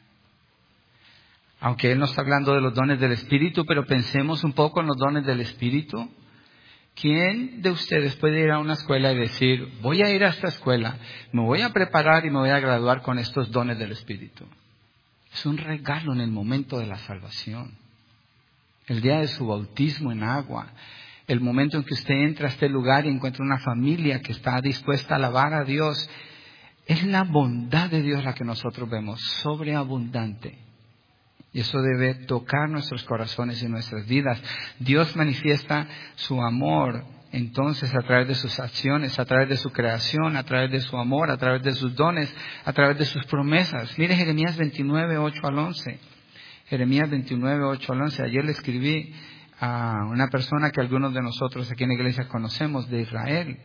Aunque Él no está hablando de los dones del Espíritu, pero pensemos un poco en los dones del Espíritu. ¿Quién de ustedes puede ir a una escuela y decir, voy a ir a esta escuela, me voy a preparar y me voy a graduar con estos dones del Espíritu? Es un regalo en el momento de la salvación. El día de su bautismo en agua. El momento en que usted entra a este lugar y encuentra una familia que está dispuesta a alabar a Dios. Es la bondad de Dios la que nosotros vemos, sobreabundante. Y eso debe tocar nuestros corazones y nuestras vidas. Dios manifiesta su amor entonces a través de sus acciones, a través de su creación, a través de su amor, a través de sus dones, a través de sus promesas. Mire Jeremías 29, 8 al 11. Jeremías 29, 8 al 11. Ayer le escribí a una persona que algunos de nosotros aquí en la iglesia conocemos, de Israel.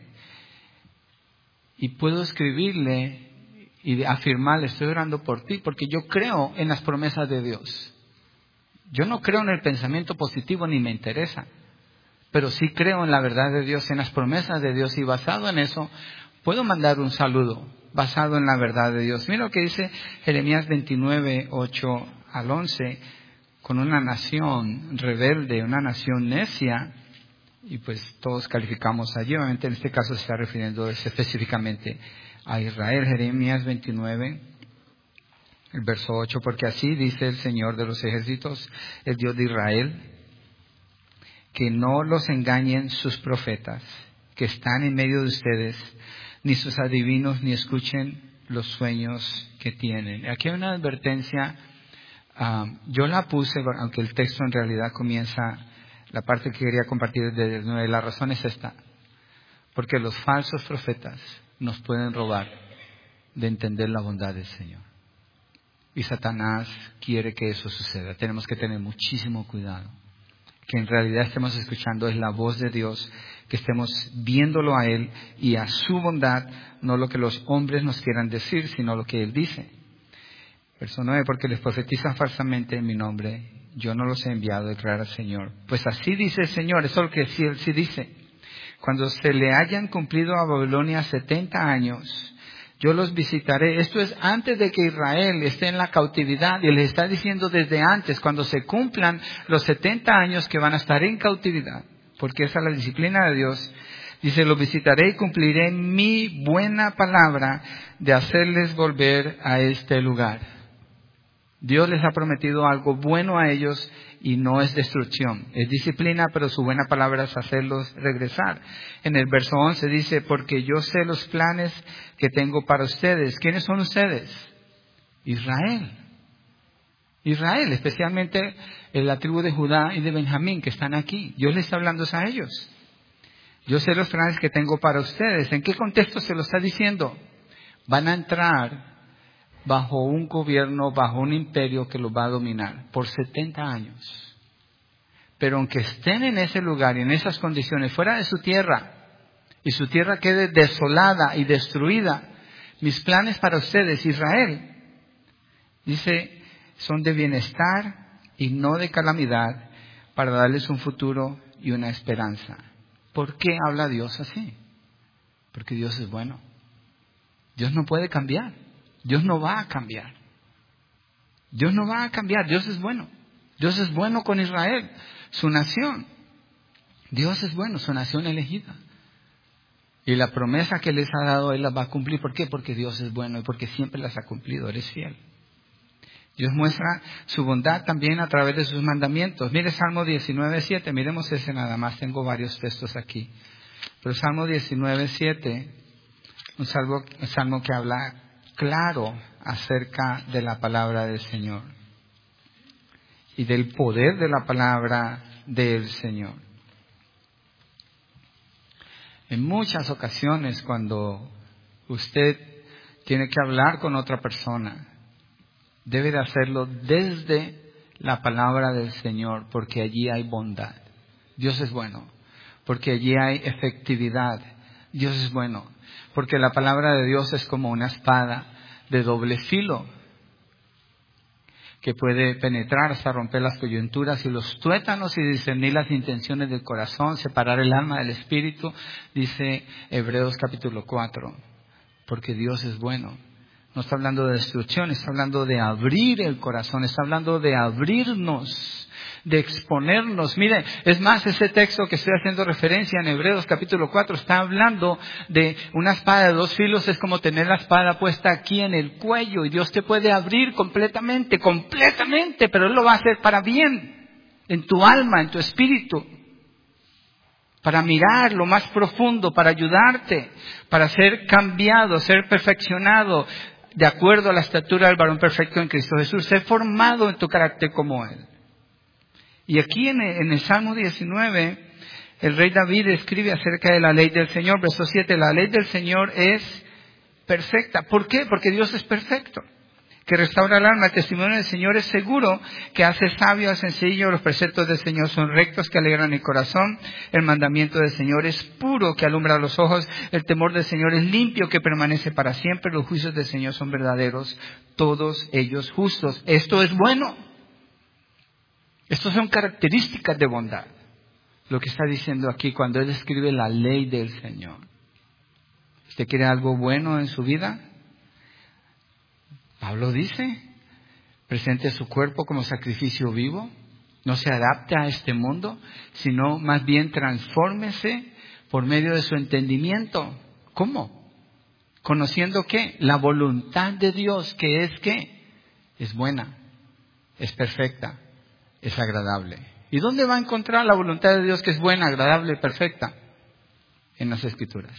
Y puedo escribirle y afirmarle, estoy orando por ti, porque yo creo en las promesas de Dios. Yo no creo en el pensamiento positivo ni me interesa, pero sí creo en la verdad de Dios, en las promesas de Dios, y basado en eso, puedo mandar un saludo, basado en la verdad de Dios. Mira lo que dice Jeremías 29, 8 al 11, con una nación rebelde, una nación necia, y pues todos calificamos allí. Obviamente en este caso se está refiriendo específicamente a Israel. Jeremías 29, el verso 8, porque así dice el Señor de los ejércitos, el Dios de Israel, que no los engañen sus profetas, que están en medio de ustedes, ni sus adivinos, ni escuchen los sueños que tienen. Aquí hay una advertencia, yo la puse, aunque el texto en realidad comienza, la parte que quería compartir desde el 9, la razón es esta, porque los falsos profetas nos pueden robar de entender la bondad del Señor. Y Satanás quiere que eso suceda. Tenemos que tener muchísimo cuidado. Que en realidad estemos escuchando es la voz de Dios, que estemos viéndolo a Él y a su bondad, no lo que los hombres nos quieran decir, sino lo que Él dice. Verso 9, porque les profetizan falsamente en mi nombre, yo no los he enviado, declara el Señor. Pues así dice el Señor, eso es lo que Él sí dice. Cuando se le hayan cumplido a Babilonia 70 años, yo los visitaré. Esto es antes de que Israel esté en la cautividad. Y les está diciendo desde antes, cuando se cumplan los 70 años que van a estar en cautividad. Porque esa es la disciplina de Dios. Dice, los visitaré y cumpliré mi buena palabra de hacerles volver a este lugar. Dios les ha prometido algo bueno a ellos y no es destrucción. Es disciplina, pero su buena palabra es hacerlos regresar. En el verso 11 dice, porque yo sé los planes que tengo para ustedes. ¿Quiénes son ustedes? Israel. Israel, especialmente la tribu de Judá y de Benjamín que están aquí. Dios les está hablando a ellos. Yo sé los planes que tengo para ustedes. ¿En qué contexto se lo está diciendo? Van a entrar bajo un gobierno, bajo un imperio que los va a dominar por 70 años. Pero aunque estén en ese lugar y en esas condiciones, fuera de su tierra, y su tierra quede desolada y destruida, mis planes para ustedes, Israel, dice, son de bienestar y no de calamidad, para darles un futuro y una esperanza. ¿Por qué habla Dios así? Porque Dios es bueno. Dios no puede cambiar. Dios no va a cambiar. Dios no va a cambiar. Dios es bueno. Dios es bueno con Israel, su nación. Dios es bueno, su nación elegida. Y la promesa que les ha dado, Él las va a cumplir. ¿Por qué? Porque Dios es bueno y porque siempre las ha cumplido. Él es fiel. Dios muestra su bondad también a través de sus mandamientos. Mire Salmo 19:7. Miremos ese nada más. Tengo varios textos aquí. Pero Salmo 19:7, un salmo que habla claro acerca de la palabra del Señor y del poder de la palabra del Señor. En muchas ocasiones cuando usted tiene que hablar con otra persona, debe de hacerlo desde la palabra del Señor, porque allí hay bondad. Dios es bueno, porque allí hay efectividad. Dios es bueno, porque la palabra de Dios es como una espada de doble filo, que puede penetrar hasta romper las coyunturas y los tuétanos y discernir las intenciones del corazón, separar el alma del espíritu, dice Hebreos capítulo 4, porque Dios es bueno. No está hablando de destrucción, está hablando de abrir el corazón, está hablando de abrirnos, de exponernos. Mire, es más, ese texto que estoy haciendo referencia en Hebreos capítulo 4 está hablando de una espada de dos filos. Es como tener la espada puesta aquí en el cuello y Dios te puede abrir completamente, pero Él lo va a hacer para bien, en tu alma, en tu espíritu, para mirar lo más profundo, para ayudarte, para ser cambiado, ser perfeccionado de acuerdo a la estatura del varón perfecto en Cristo Jesús, ser formado en tu carácter como Él. Y aquí en el Salmo 19, el rey David escribe acerca de la ley del Señor, verso 7, la ley del Señor es perfecta. ¿Por qué? Porque Dios es perfecto, que restaura el alma. El testimonio del Señor es seguro, que hace sabio al sencillo. Los preceptos del Señor son rectos, que alegran el corazón. El mandamiento del Señor es puro, que alumbra los ojos. El temor del Señor es limpio, que permanece para siempre. Los juicios del Señor son verdaderos, todos ellos justos. Esto es bueno. Estas son características de bondad. Lo que está diciendo aquí cuando Él escribe la ley del Señor. ¿Usted quiere algo bueno en su vida? Pablo dice, presente su cuerpo como sacrificio vivo, no se adapte a este mundo, sino más bien transfórmese por medio de su entendimiento. ¿Cómo? Conociendo ¿qué? La voluntad de Dios, que es ¿qué? Es buena, es perfecta, es agradable. ¿Y dónde va a encontrar la voluntad de Dios que es buena, agradable y perfecta? En las Escrituras.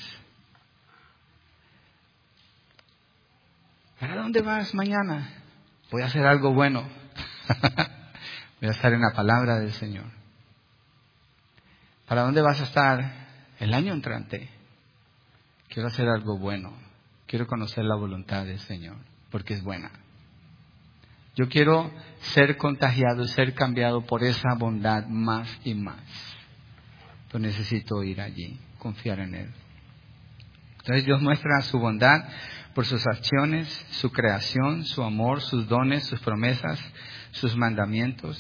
¿Para dónde vas mañana? Voy a hacer algo bueno. Voy a estar en la palabra del Señor. ¿Para dónde vas a estar el año entrante? Quiero hacer algo bueno. Quiero conocer la voluntad del Señor, porque es buena. Yo quiero ser contagiado y ser cambiado por esa bondad más y más. Yo necesito ir allí, confiar en Él. Entonces Dios muestra su bondad por sus acciones, su creación, su amor, sus dones, sus promesas, sus mandamientos.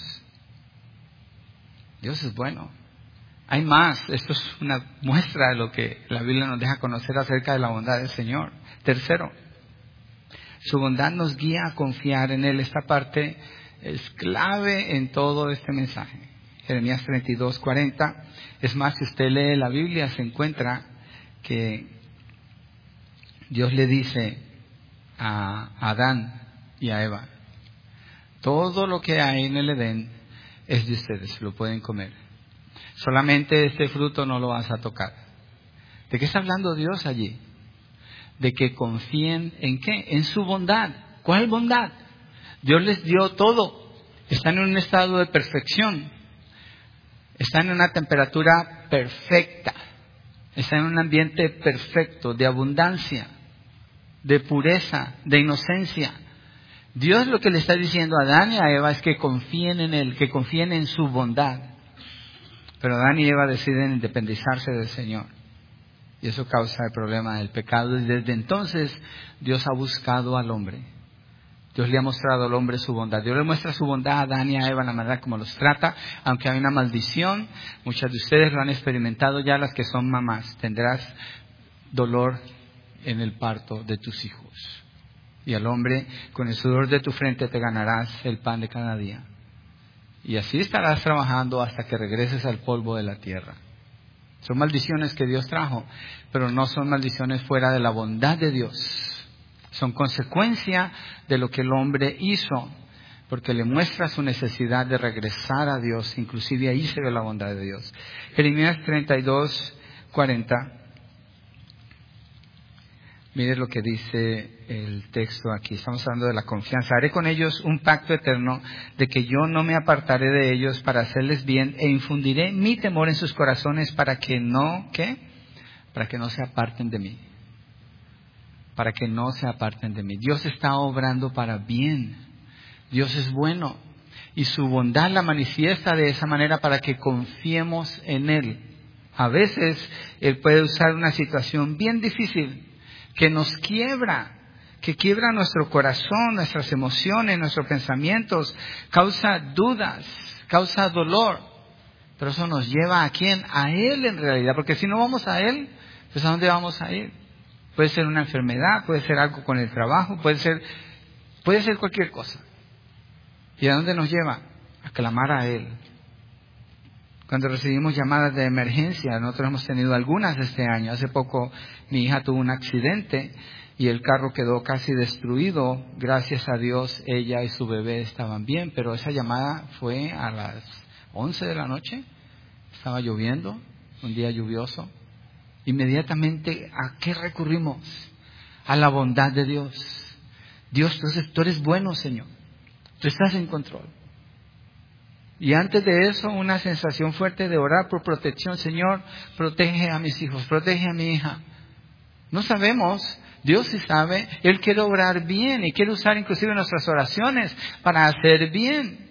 Dios es bueno. Hay más. Esto es una muestra de lo que la Biblia nos deja conocer acerca de la bondad del Señor. Tercero, su bondad nos guía a confiar en Él. Esta parte es clave en todo este mensaje. Jeremías 32:40. Es más, si usted lee la Biblia, se encuentra que Dios le dice a Adán y a Eva, todo lo que hay en el Edén es de ustedes, lo pueden comer. Solamente este fruto no lo vas a tocar. ¿De qué está hablando Dios allí? De que confíen en ¿qué? En su bondad. ¿Cuál bondad? Dios les dio todo. Están en un estado de perfección. Están en una temperatura perfecta. Están en un ambiente perfecto, de abundancia, de pureza, de inocencia. Dios lo que le está diciendo a Adán y a Eva es que confíen en Él, que confíen en su bondad. Pero Adán y Eva deciden independizarse del Señor. Y eso causa el problema del pecado. Y desde entonces Dios ha buscado al hombre. Dios le ha mostrado al hombre su bondad. Dios le muestra su bondad a Adán y a Eva en la manera como los trata. Aunque hay una maldición, muchas de ustedes lo han experimentado ya, las que son mamás. Tendrás dolor en el parto de tus hijos. Y al hombre, con el sudor de tu frente te ganarás el pan de cada día. Y así estarás trabajando hasta que regreses al polvo de la tierra. Son maldiciones que Dios trajo, pero no son maldiciones fuera de la bondad de Dios. Son consecuencia de lo que el hombre hizo, porque le muestra su necesidad de regresar a Dios. Inclusive ahí se ve la bondad de Dios. Jeremías 32:40. Mire lo que dice el texto aquí. Estamos hablando de la confianza. Haré con ellos un pacto eterno de que yo no me apartaré de ellos para hacerles bien e infundiré mi temor en sus corazones para que no, ¿qué? Para que no se aparten de mí. Para que no se aparten de mí. Dios está obrando para bien. Dios es bueno. Y su bondad la manifiesta de esa manera para que confiemos en Él. A veces Él puede usar una situación bien difícil que nos quiebra, que quiebra nuestro corazón, nuestras emociones, nuestros pensamientos, causa dudas, causa dolor. Pero eso nos lleva ¿a quién? A Él en realidad, porque si no vamos a Él, pues ¿a dónde vamos a ir? Puede ser una enfermedad, puede ser algo con el trabajo, puede ser cualquier cosa. ¿Y a dónde nos lleva? A clamar a Él. Cuando recibimos llamadas de emergencia, nosotros hemos tenido algunas este año. Hace poco mi hija tuvo un accidente y el carro quedó casi destruido. Gracias a Dios ella y su bebé estaban bien, pero esa llamada fue a las 11 de la noche. Estaba lloviendo, un día lluvioso. Inmediatamente, ¿a qué recurrimos? A la bondad de Dios. Dios, tú eres bueno, Señor. Tú estás en control. Y antes de eso, una sensación fuerte de orar por protección. Señor, protege a mis hijos, protege a mi hija. No sabemos, Dios sí sabe. Él quiere obrar bien y quiere usar inclusive nuestras oraciones para hacer bien.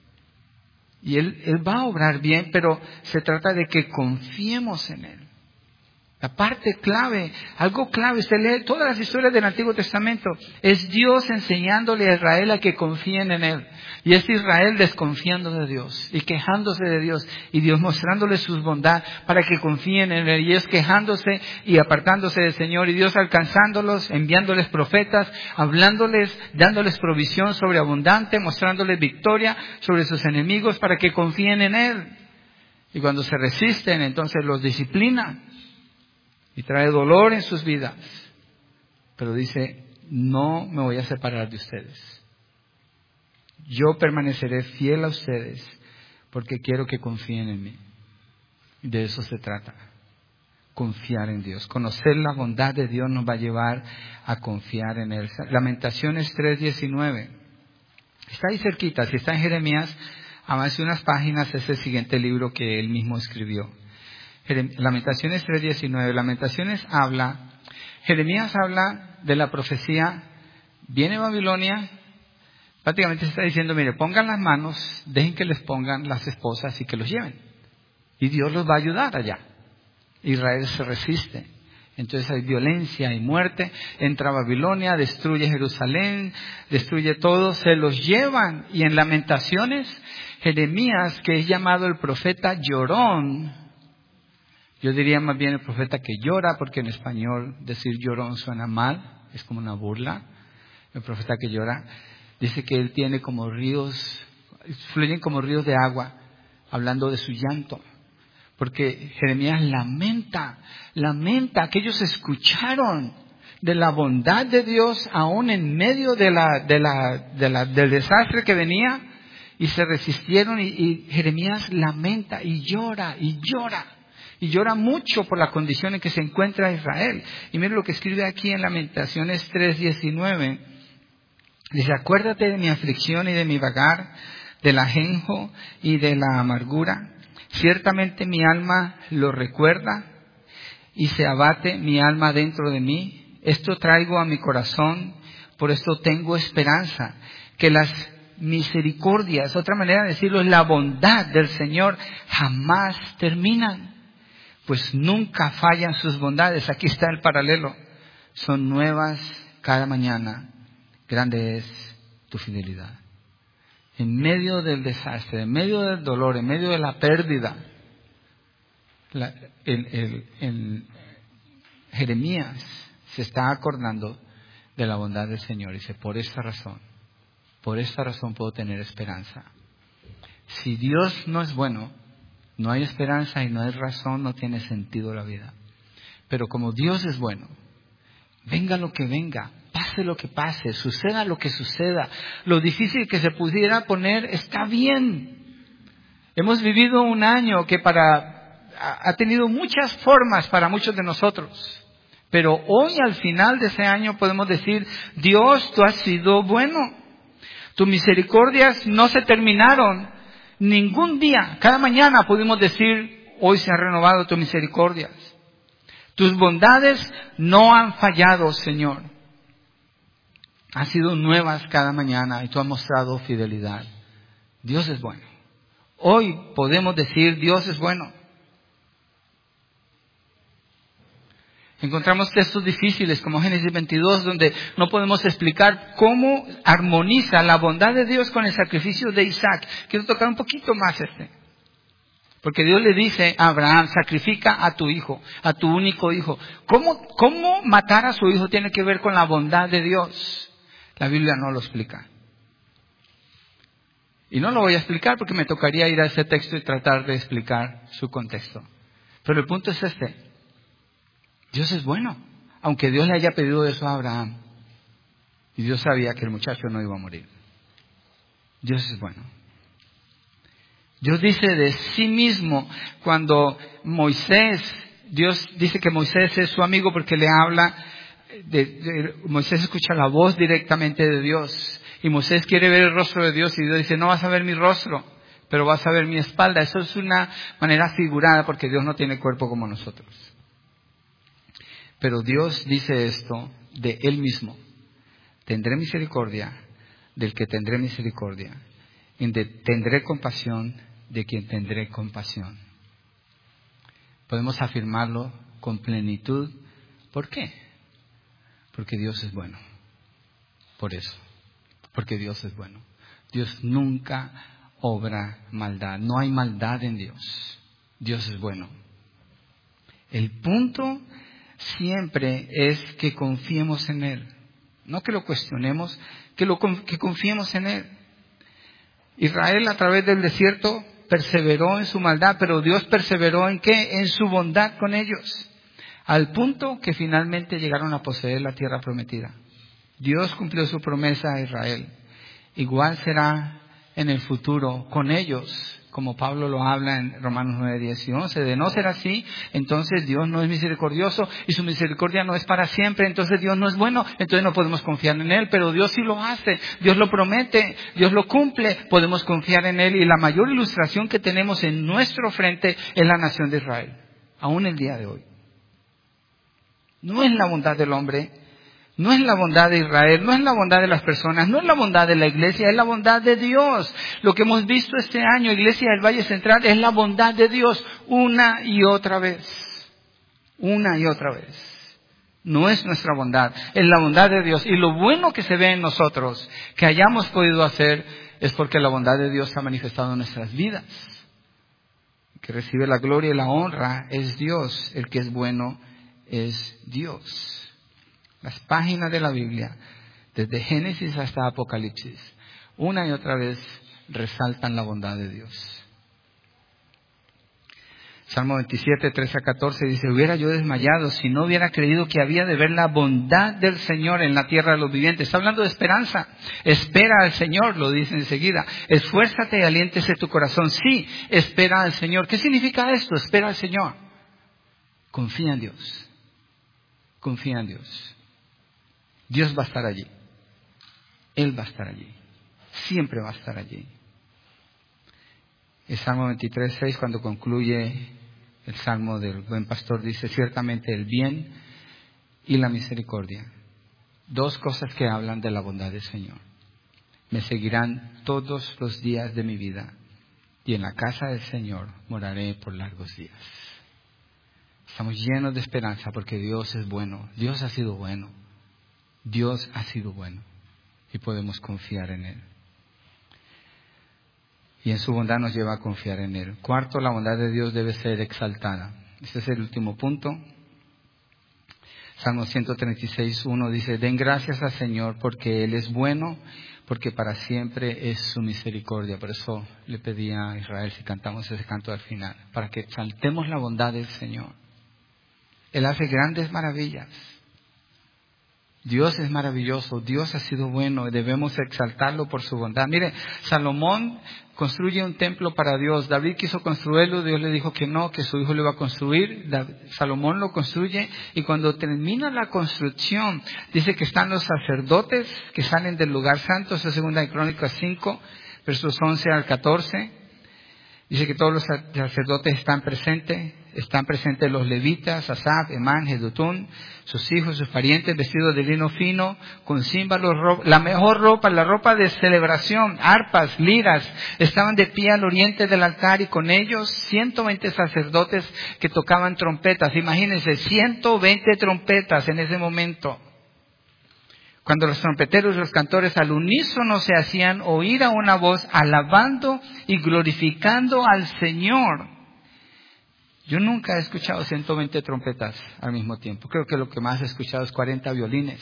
Y Él va a obrar bien, pero se trata de que confiemos en Él. La parte clave, algo clave, usted lee todas las historias del Antiguo Testamento, es Dios enseñándole a Israel a que confíen en Él. Y es Israel desconfiando de Dios y quejándose de Dios. Y Dios mostrándoles su bondad para que confíen en Él. Y es quejándose y apartándose del Señor. Y Dios alcanzándolos, enviándoles profetas, hablándoles, dándoles provisión sobreabundante, mostrándoles victoria sobre sus enemigos para que confíen en Él. Y cuando se resisten, entonces los disciplina. Y trae dolor en sus vidas. Pero dice, no me voy a separar de ustedes. Yo permaneceré fiel a ustedes porque quiero que confíen en mí. De eso se trata. Confiar en Dios. Conocer la bondad de Dios nos va a llevar a confiar en Él. Lamentaciones 3:19. Está ahí cerquita. Si está en Jeremías, avance unas páginas, es el siguiente libro que él mismo escribió. Lamentaciones 3:19. Jeremías habla de la profecía, viene Babilonia, prácticamente está diciendo, mire, pongan las manos, dejen que les pongan las esposas y que los lleven. Y Dios los va a ayudar allá. Israel se resiste. Entonces hay violencia y muerte, entra Babilonia, destruye Jerusalén, destruye todo, se los llevan. Y en Lamentaciones, Jeremías, que es llamado el profeta llorón, yo diría más bien el profeta que llora, porque en español decir llorón suena mal, es como una burla. El profeta que llora dice que él tiene como ríos, fluyen como ríos de agua, hablando de su llanto. Porque Jeremías lamenta, que ellos escucharon de la bondad de Dios aún en medio del desastre que venía, y se resistieron, y Jeremías lamenta y llora. Y llora mucho por la condición en que se encuentra Israel. Y mire lo que escribe aquí en Lamentaciones 3:19. Dice, acuérdate de mi aflicción y de mi vagar, del ajenjo y de la amargura. Ciertamente mi alma lo recuerda y se abate mi alma dentro de mí. Esto traigo a mi corazón, por esto tengo esperanza. Que las misericordias, otra manera de decirlo, es la bondad del Señor, jamás terminan. Pues nunca fallan sus bondades. Aquí está el paralelo. Son nuevas cada mañana. Grande es tu fidelidad. En medio del desastre, en medio del dolor, en medio de la pérdida, Jeremías se está acordando de la bondad del Señor. Y dice, por esta razón puedo tener esperanza. Si Dios no es bueno, No hay esperanza y no hay razón, no tiene sentido la vida. Pero como Dios es bueno, venga lo que venga, pase lo que pase, suceda lo que suceda, lo difícil que se pudiera poner está bien. Hemos vivido un año que ha tenido muchas formas para muchos de nosotros. Pero hoy al final de ese año podemos decir, Dios, tú has sido bueno. Tus misericordias no se terminaron. Ningún día, cada mañana pudimos decir, hoy se han renovado tus misericordias. Tus bondades no han fallado, Señor. Han sido nuevas cada mañana y tú has mostrado fidelidad. Dios es bueno. Hoy podemos decir, Dios es bueno. Encontramos textos difíciles como Génesis 22, donde no podemos explicar cómo armoniza la bondad de Dios con el sacrificio de Isaac. Quiero tocar un poquito más porque Dios le dice a Abraham, sacrifica a tu hijo, a tu único hijo. ¿Cómo matar a su hijo tiene que ver con la bondad de Dios? La Biblia no lo explica. Y no lo voy a explicar porque me tocaría ir a ese texto y tratar de explicar su contexto. Pero el punto es Dios es bueno, aunque Dios le haya pedido eso a Abraham. Y Dios sabía que el muchacho no iba a morir. Dios es bueno. Dios dice de sí mismo cuando Dios dice que Moisés es su amigo porque le habla, Moisés escucha la voz directamente de Dios. Y Moisés quiere ver el rostro de Dios y Dios dice, no vas a ver mi rostro, pero vas a ver mi espalda. Eso es una manera figurada porque Dios no tiene cuerpo como nosotros. Pero Dios dice esto de Él mismo. Tendré misericordia del que tendré misericordia. Y tendré compasión de quien tendré compasión. Podemos afirmarlo con plenitud. ¿Por qué? Porque Dios es bueno. Por eso. Porque Dios es bueno. Dios nunca obra maldad. No hay maldad en Dios. Dios es bueno. El punto siempre es que confiemos en Él. No que lo cuestionemos, que confiemos en Él. Israel a través del desierto perseveró en su maldad, pero Dios perseveró ¿en qué? En su bondad con ellos. Al punto que finalmente llegaron a poseer la tierra prometida. Dios cumplió su promesa a Israel. Igual será en el futuro con ellos, como Pablo lo habla en Romanos 9, 10 y 11. De no ser así, entonces Dios no es misericordioso y su misericordia no es para siempre. Entonces Dios no es bueno, entonces no podemos confiar en Él. Pero Dios sí lo hace, Dios lo promete, Dios lo cumple. Podemos confiar en Él y la mayor ilustración que tenemos en nuestro frente es la nación de Israel, aún el día de hoy. No es la bondad del hombre, no es la bondad de Israel, no es la bondad de las personas, no es la bondad de la iglesia, es la bondad de Dios. Lo que hemos visto este año, Iglesia del Valle Central, es la bondad de Dios una y otra vez. Una y otra vez. No es nuestra bondad, es la bondad de Dios. Y lo bueno que se ve en nosotros, que hayamos podido hacer, es porque la bondad de Dios se ha manifestado en nuestras vidas. Que recibe la gloria y la honra es Dios, el que es bueno es Dios. Las páginas de la Biblia, desde Génesis hasta Apocalipsis, una y otra vez resaltan la bondad de Dios. Salmo 27, 13 a 14 dice, hubiera yo desmayado si no hubiera creído que había de ver la bondad del Señor en la tierra de los vivientes. Está hablando de esperanza. Espera al Señor, lo dice enseguida. Esfuérzate y aliéntese tu corazón. Sí, espera al Señor. ¿Qué significa esto? Espera al Señor. Confía en Dios. Confía en Dios. Dios va a estar allí. Él va a estar allí. Siempre va a estar allí. El Salmo 23, 6, cuando concluye el Salmo del Buen Pastor, dice, ciertamente el bien y la misericordia. Dos cosas que hablan de la bondad del Señor. Me seguirán todos los días de mi vida y en la casa del Señor moraré por largos días. Estamos llenos de esperanza porque Dios es bueno. Dios ha sido bueno. Dios ha sido bueno y podemos confiar en Él. Y en su bondad nos lleva a confiar en Él. Cuarto, la bondad de Dios debe ser exaltada. Este es el último punto. Salmo 136, 1 dice, den gracias al Señor porque Él es bueno, porque para siempre es su misericordia. Por eso le pedí a Israel si cantamos ese canto al final, para que exaltemos la bondad del Señor. Él hace grandes maravillas. Dios es maravilloso, Dios ha sido bueno y debemos exaltarlo por su bondad. Mire, Salomón construye un templo para Dios. David quiso construirlo, Dios le dijo que no, que su hijo lo iba a construir. Salomón lo construye y cuando termina la construcción, dice que están los sacerdotes que salen del lugar santo. Eso es 2 Crónicas 5, versos 11 al 14. Dice que todos los sacerdotes están presentes los levitas, Asaf, Emán, Jedutún, sus hijos, sus parientes, vestidos de lino fino, con címbalos, la mejor ropa, la ropa de celebración, arpas, liras, estaban de pie al oriente del altar y con ellos 120 sacerdotes que tocaban trompetas. Imagínense, 120 trompetas en ese momento. Cuando los trompeteros y los cantores al unísono se hacían oír a una voz alabando y glorificando al Señor. Yo nunca he escuchado 120 trompetas al mismo tiempo. Creo que lo que más he escuchado es 40 violines.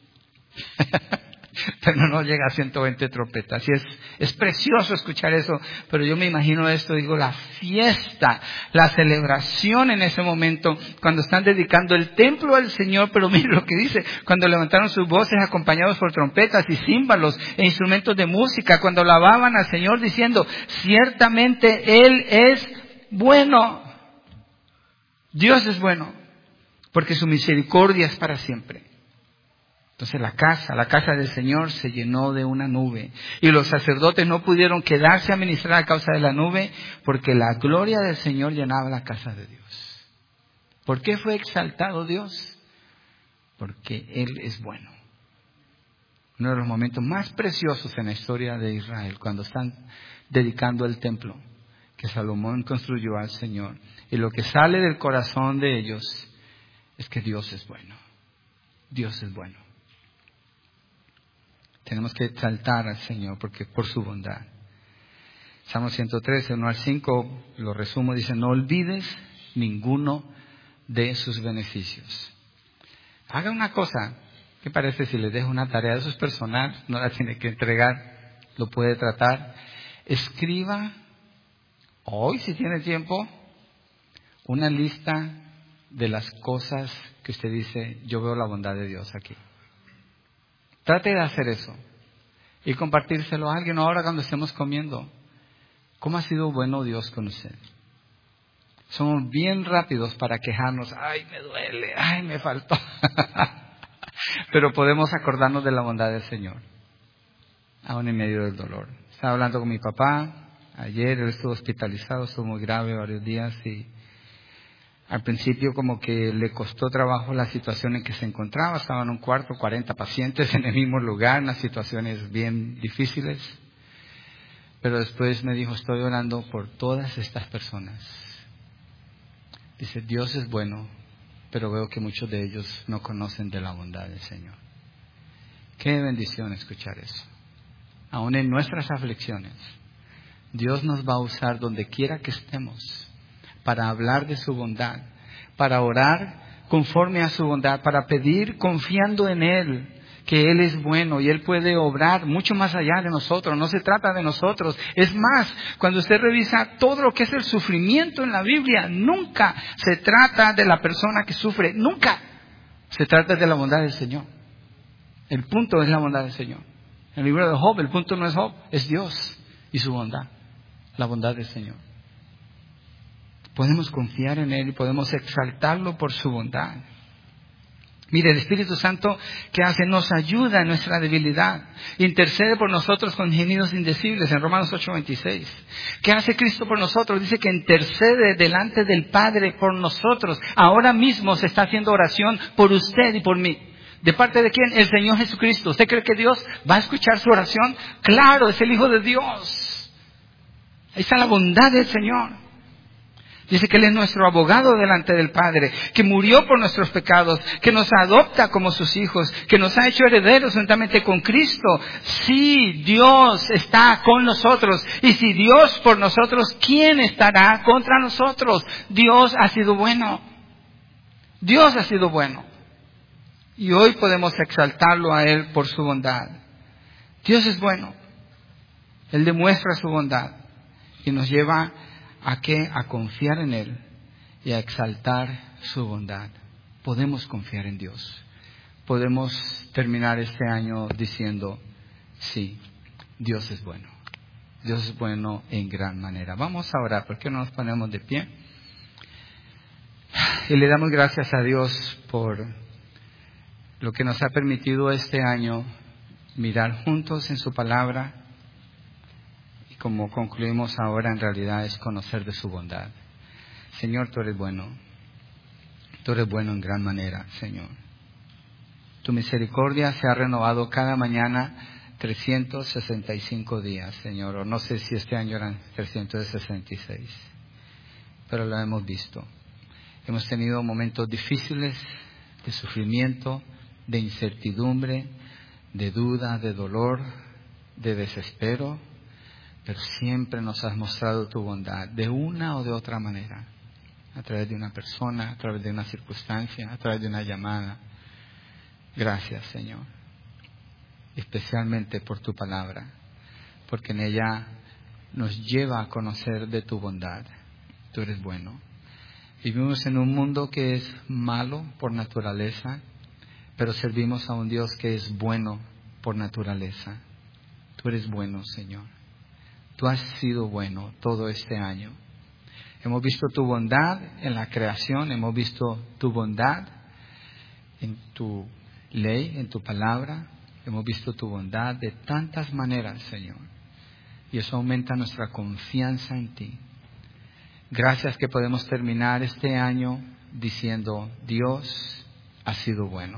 Pero no llega a 120 trompetas. Y es precioso escuchar eso. Pero yo me imagino esto, digo, la fiesta, la celebración en ese momento, cuando están dedicando el templo al Señor. Pero mire lo que dice, cuando levantaron sus voces acompañados por trompetas y címbalos e instrumentos de música, cuando alababan al Señor diciendo, ciertamente Él es bueno. Dios es bueno, porque su misericordia es para siempre. Entonces la casa del Señor se llenó de una nube. Y los sacerdotes no pudieron quedarse a ministrar a causa de la nube, porque la gloria del Señor llenaba la casa de Dios. ¿Por qué fue exaltado Dios? Porque Él es bueno. Uno de los momentos más preciosos en la historia de Israel, cuando están dedicando el templo que Salomón construyó al Señor. Y lo que sale del corazón de ellos es que Dios es bueno. Dios es bueno. Tenemos que exaltar al Señor porque por su bondad. Salmo 113, 1 al 5, lo resumo, dice, no olvides ninguno de sus beneficios. Haga una cosa, ¿qué parece si le dejo una tarea? Eso es personal, no la tiene que entregar, lo puede tratar. Escriba hoy, si tiene tiempo, una lista de las cosas que usted dice, yo veo la bondad de Dios aquí. Trate de hacer eso y compartírselo a alguien ahora cuando estemos comiendo. ¿Cómo ha sido bueno Dios con usted? Somos bien rápidos para quejarnos. Ay, me duele, ay, me faltó. Pero podemos acordarnos de la bondad del Señor, aún en medio del dolor. Estaba hablando con mi papá. Ayer él estuvo hospitalizado, estuvo muy grave varios días y al principio como que le costó trabajo la situación en que se encontraba. Estaba en un cuarto, 40 pacientes en el mismo lugar, unas situaciones bien difíciles. Pero después me dijo, estoy orando por todas estas personas. Dice, Dios es bueno, pero veo que muchos de ellos no conocen de la bondad del Señor. Qué bendición escuchar eso. Aún en nuestras aflicciones, Dios nos va a usar donde quiera que estemos para hablar de su bondad, para orar conforme a su bondad, para pedir confiando en Él, que Él es bueno y Él puede obrar mucho más allá de nosotros. No se trata de nosotros. Es más, cuando usted revisa todo lo que es el sufrimiento en la Biblia, nunca se trata de la persona que sufre, nunca. Se trata de la bondad del Señor. El punto es la bondad del Señor. En el libro de Job, el punto no es Job, es Dios y su bondad, la bondad del Señor. Podemos confiar en Él y podemos exaltarlo por su bondad. Mire, el Espíritu Santo, ¿qué hace? Nos ayuda en nuestra debilidad. Intercede por nosotros con gemidos indecibles en Romanos 8:26. ¿Qué hace Cristo por nosotros? Dice que intercede delante del Padre por nosotros. Ahora mismo se está haciendo oración por usted y por mí. ¿De parte de quién? El Señor Jesucristo. ¿Usted cree que Dios va a escuchar su oración? Claro, es el Hijo de Dios. Ahí está la bondad del Señor. Dice que Él es nuestro abogado delante del Padre, que murió por nuestros pecados, que nos adopta como sus hijos, que nos ha hecho herederos juntamente con Cristo. Sí, Dios está con nosotros. Y si Dios por nosotros, ¿quién estará contra nosotros? Dios ha sido bueno. Dios ha sido bueno. Y hoy podemos exaltarlo a Él por su bondad. Dios es bueno. Él demuestra su bondad y nos lleva a qué? A confiar en Él y a exaltar su bondad. Podemos confiar en Dios. Podemos terminar este año diciendo, sí, Dios es bueno. Dios es bueno en gran manera. Vamos a orar. ¿Por qué no nos ponemos de pie? Y le damos gracias a Dios por lo que nos ha permitido este año mirar juntos en su palabra. Y como concluimos ahora, en realidad es conocer de su bondad. Señor, tú eres bueno. Tú eres bueno en gran manera, Señor. Tu misericordia se ha renovado cada mañana 365 días, Señor. O no sé si este año eran 366, pero lo hemos visto. Hemos tenido momentos difíciles de sufrimiento, de incertidumbre, de duda, de dolor, de desespero, pero siempre nos has mostrado tu bondad de una o de otra manera, a través de una persona, a través de una circunstancia, a través de una llamada. Gracias, Señor, especialmente por tu palabra, porque en ella nos lleva a conocer de tu bondad. Tú eres bueno. Vivimos en un mundo que es malo por naturaleza, pero servimos a un Dios que es bueno por naturaleza. Tú eres bueno, Señor. Tú has sido bueno todo este año. Hemos visto tu bondad en la creación, hemos visto tu bondad en tu ley, en tu palabra. Hemos visto tu bondad de tantas maneras, Señor. Y eso aumenta nuestra confianza en ti. Gracias que podemos terminar este año diciendo, Dios ha sido bueno.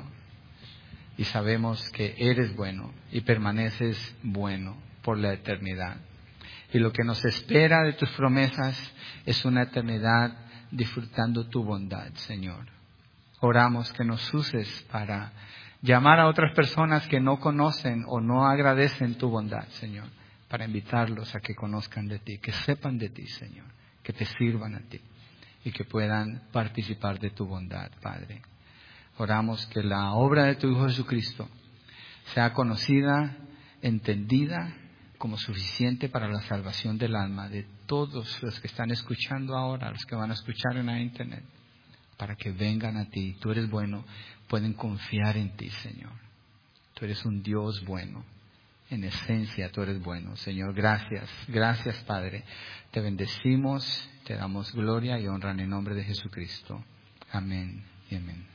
Y sabemos que eres bueno y permaneces bueno por la eternidad. Y lo que nos espera de tus promesas es una eternidad disfrutando tu bondad, Señor. Oramos que nos uses para llamar a otras personas que no conocen o no agradecen tu bondad, Señor, para invitarlos a que conozcan de ti, que sepan de ti, Señor, que te sirvan a ti y que puedan participar de tu bondad, Padre. Oramos que la obra de tu Hijo Jesucristo sea conocida, entendida como suficiente para la salvación del alma de todos los que están escuchando ahora, los que van a escuchar en la internet, para que vengan a ti. Tú eres bueno, pueden confiar en ti, Señor. Tú eres un Dios bueno. En esencia, tú eres bueno, Señor. Gracias, gracias, Padre. Te bendecimos, te damos gloria y honra en el nombre de Jesucristo. Amén y amén.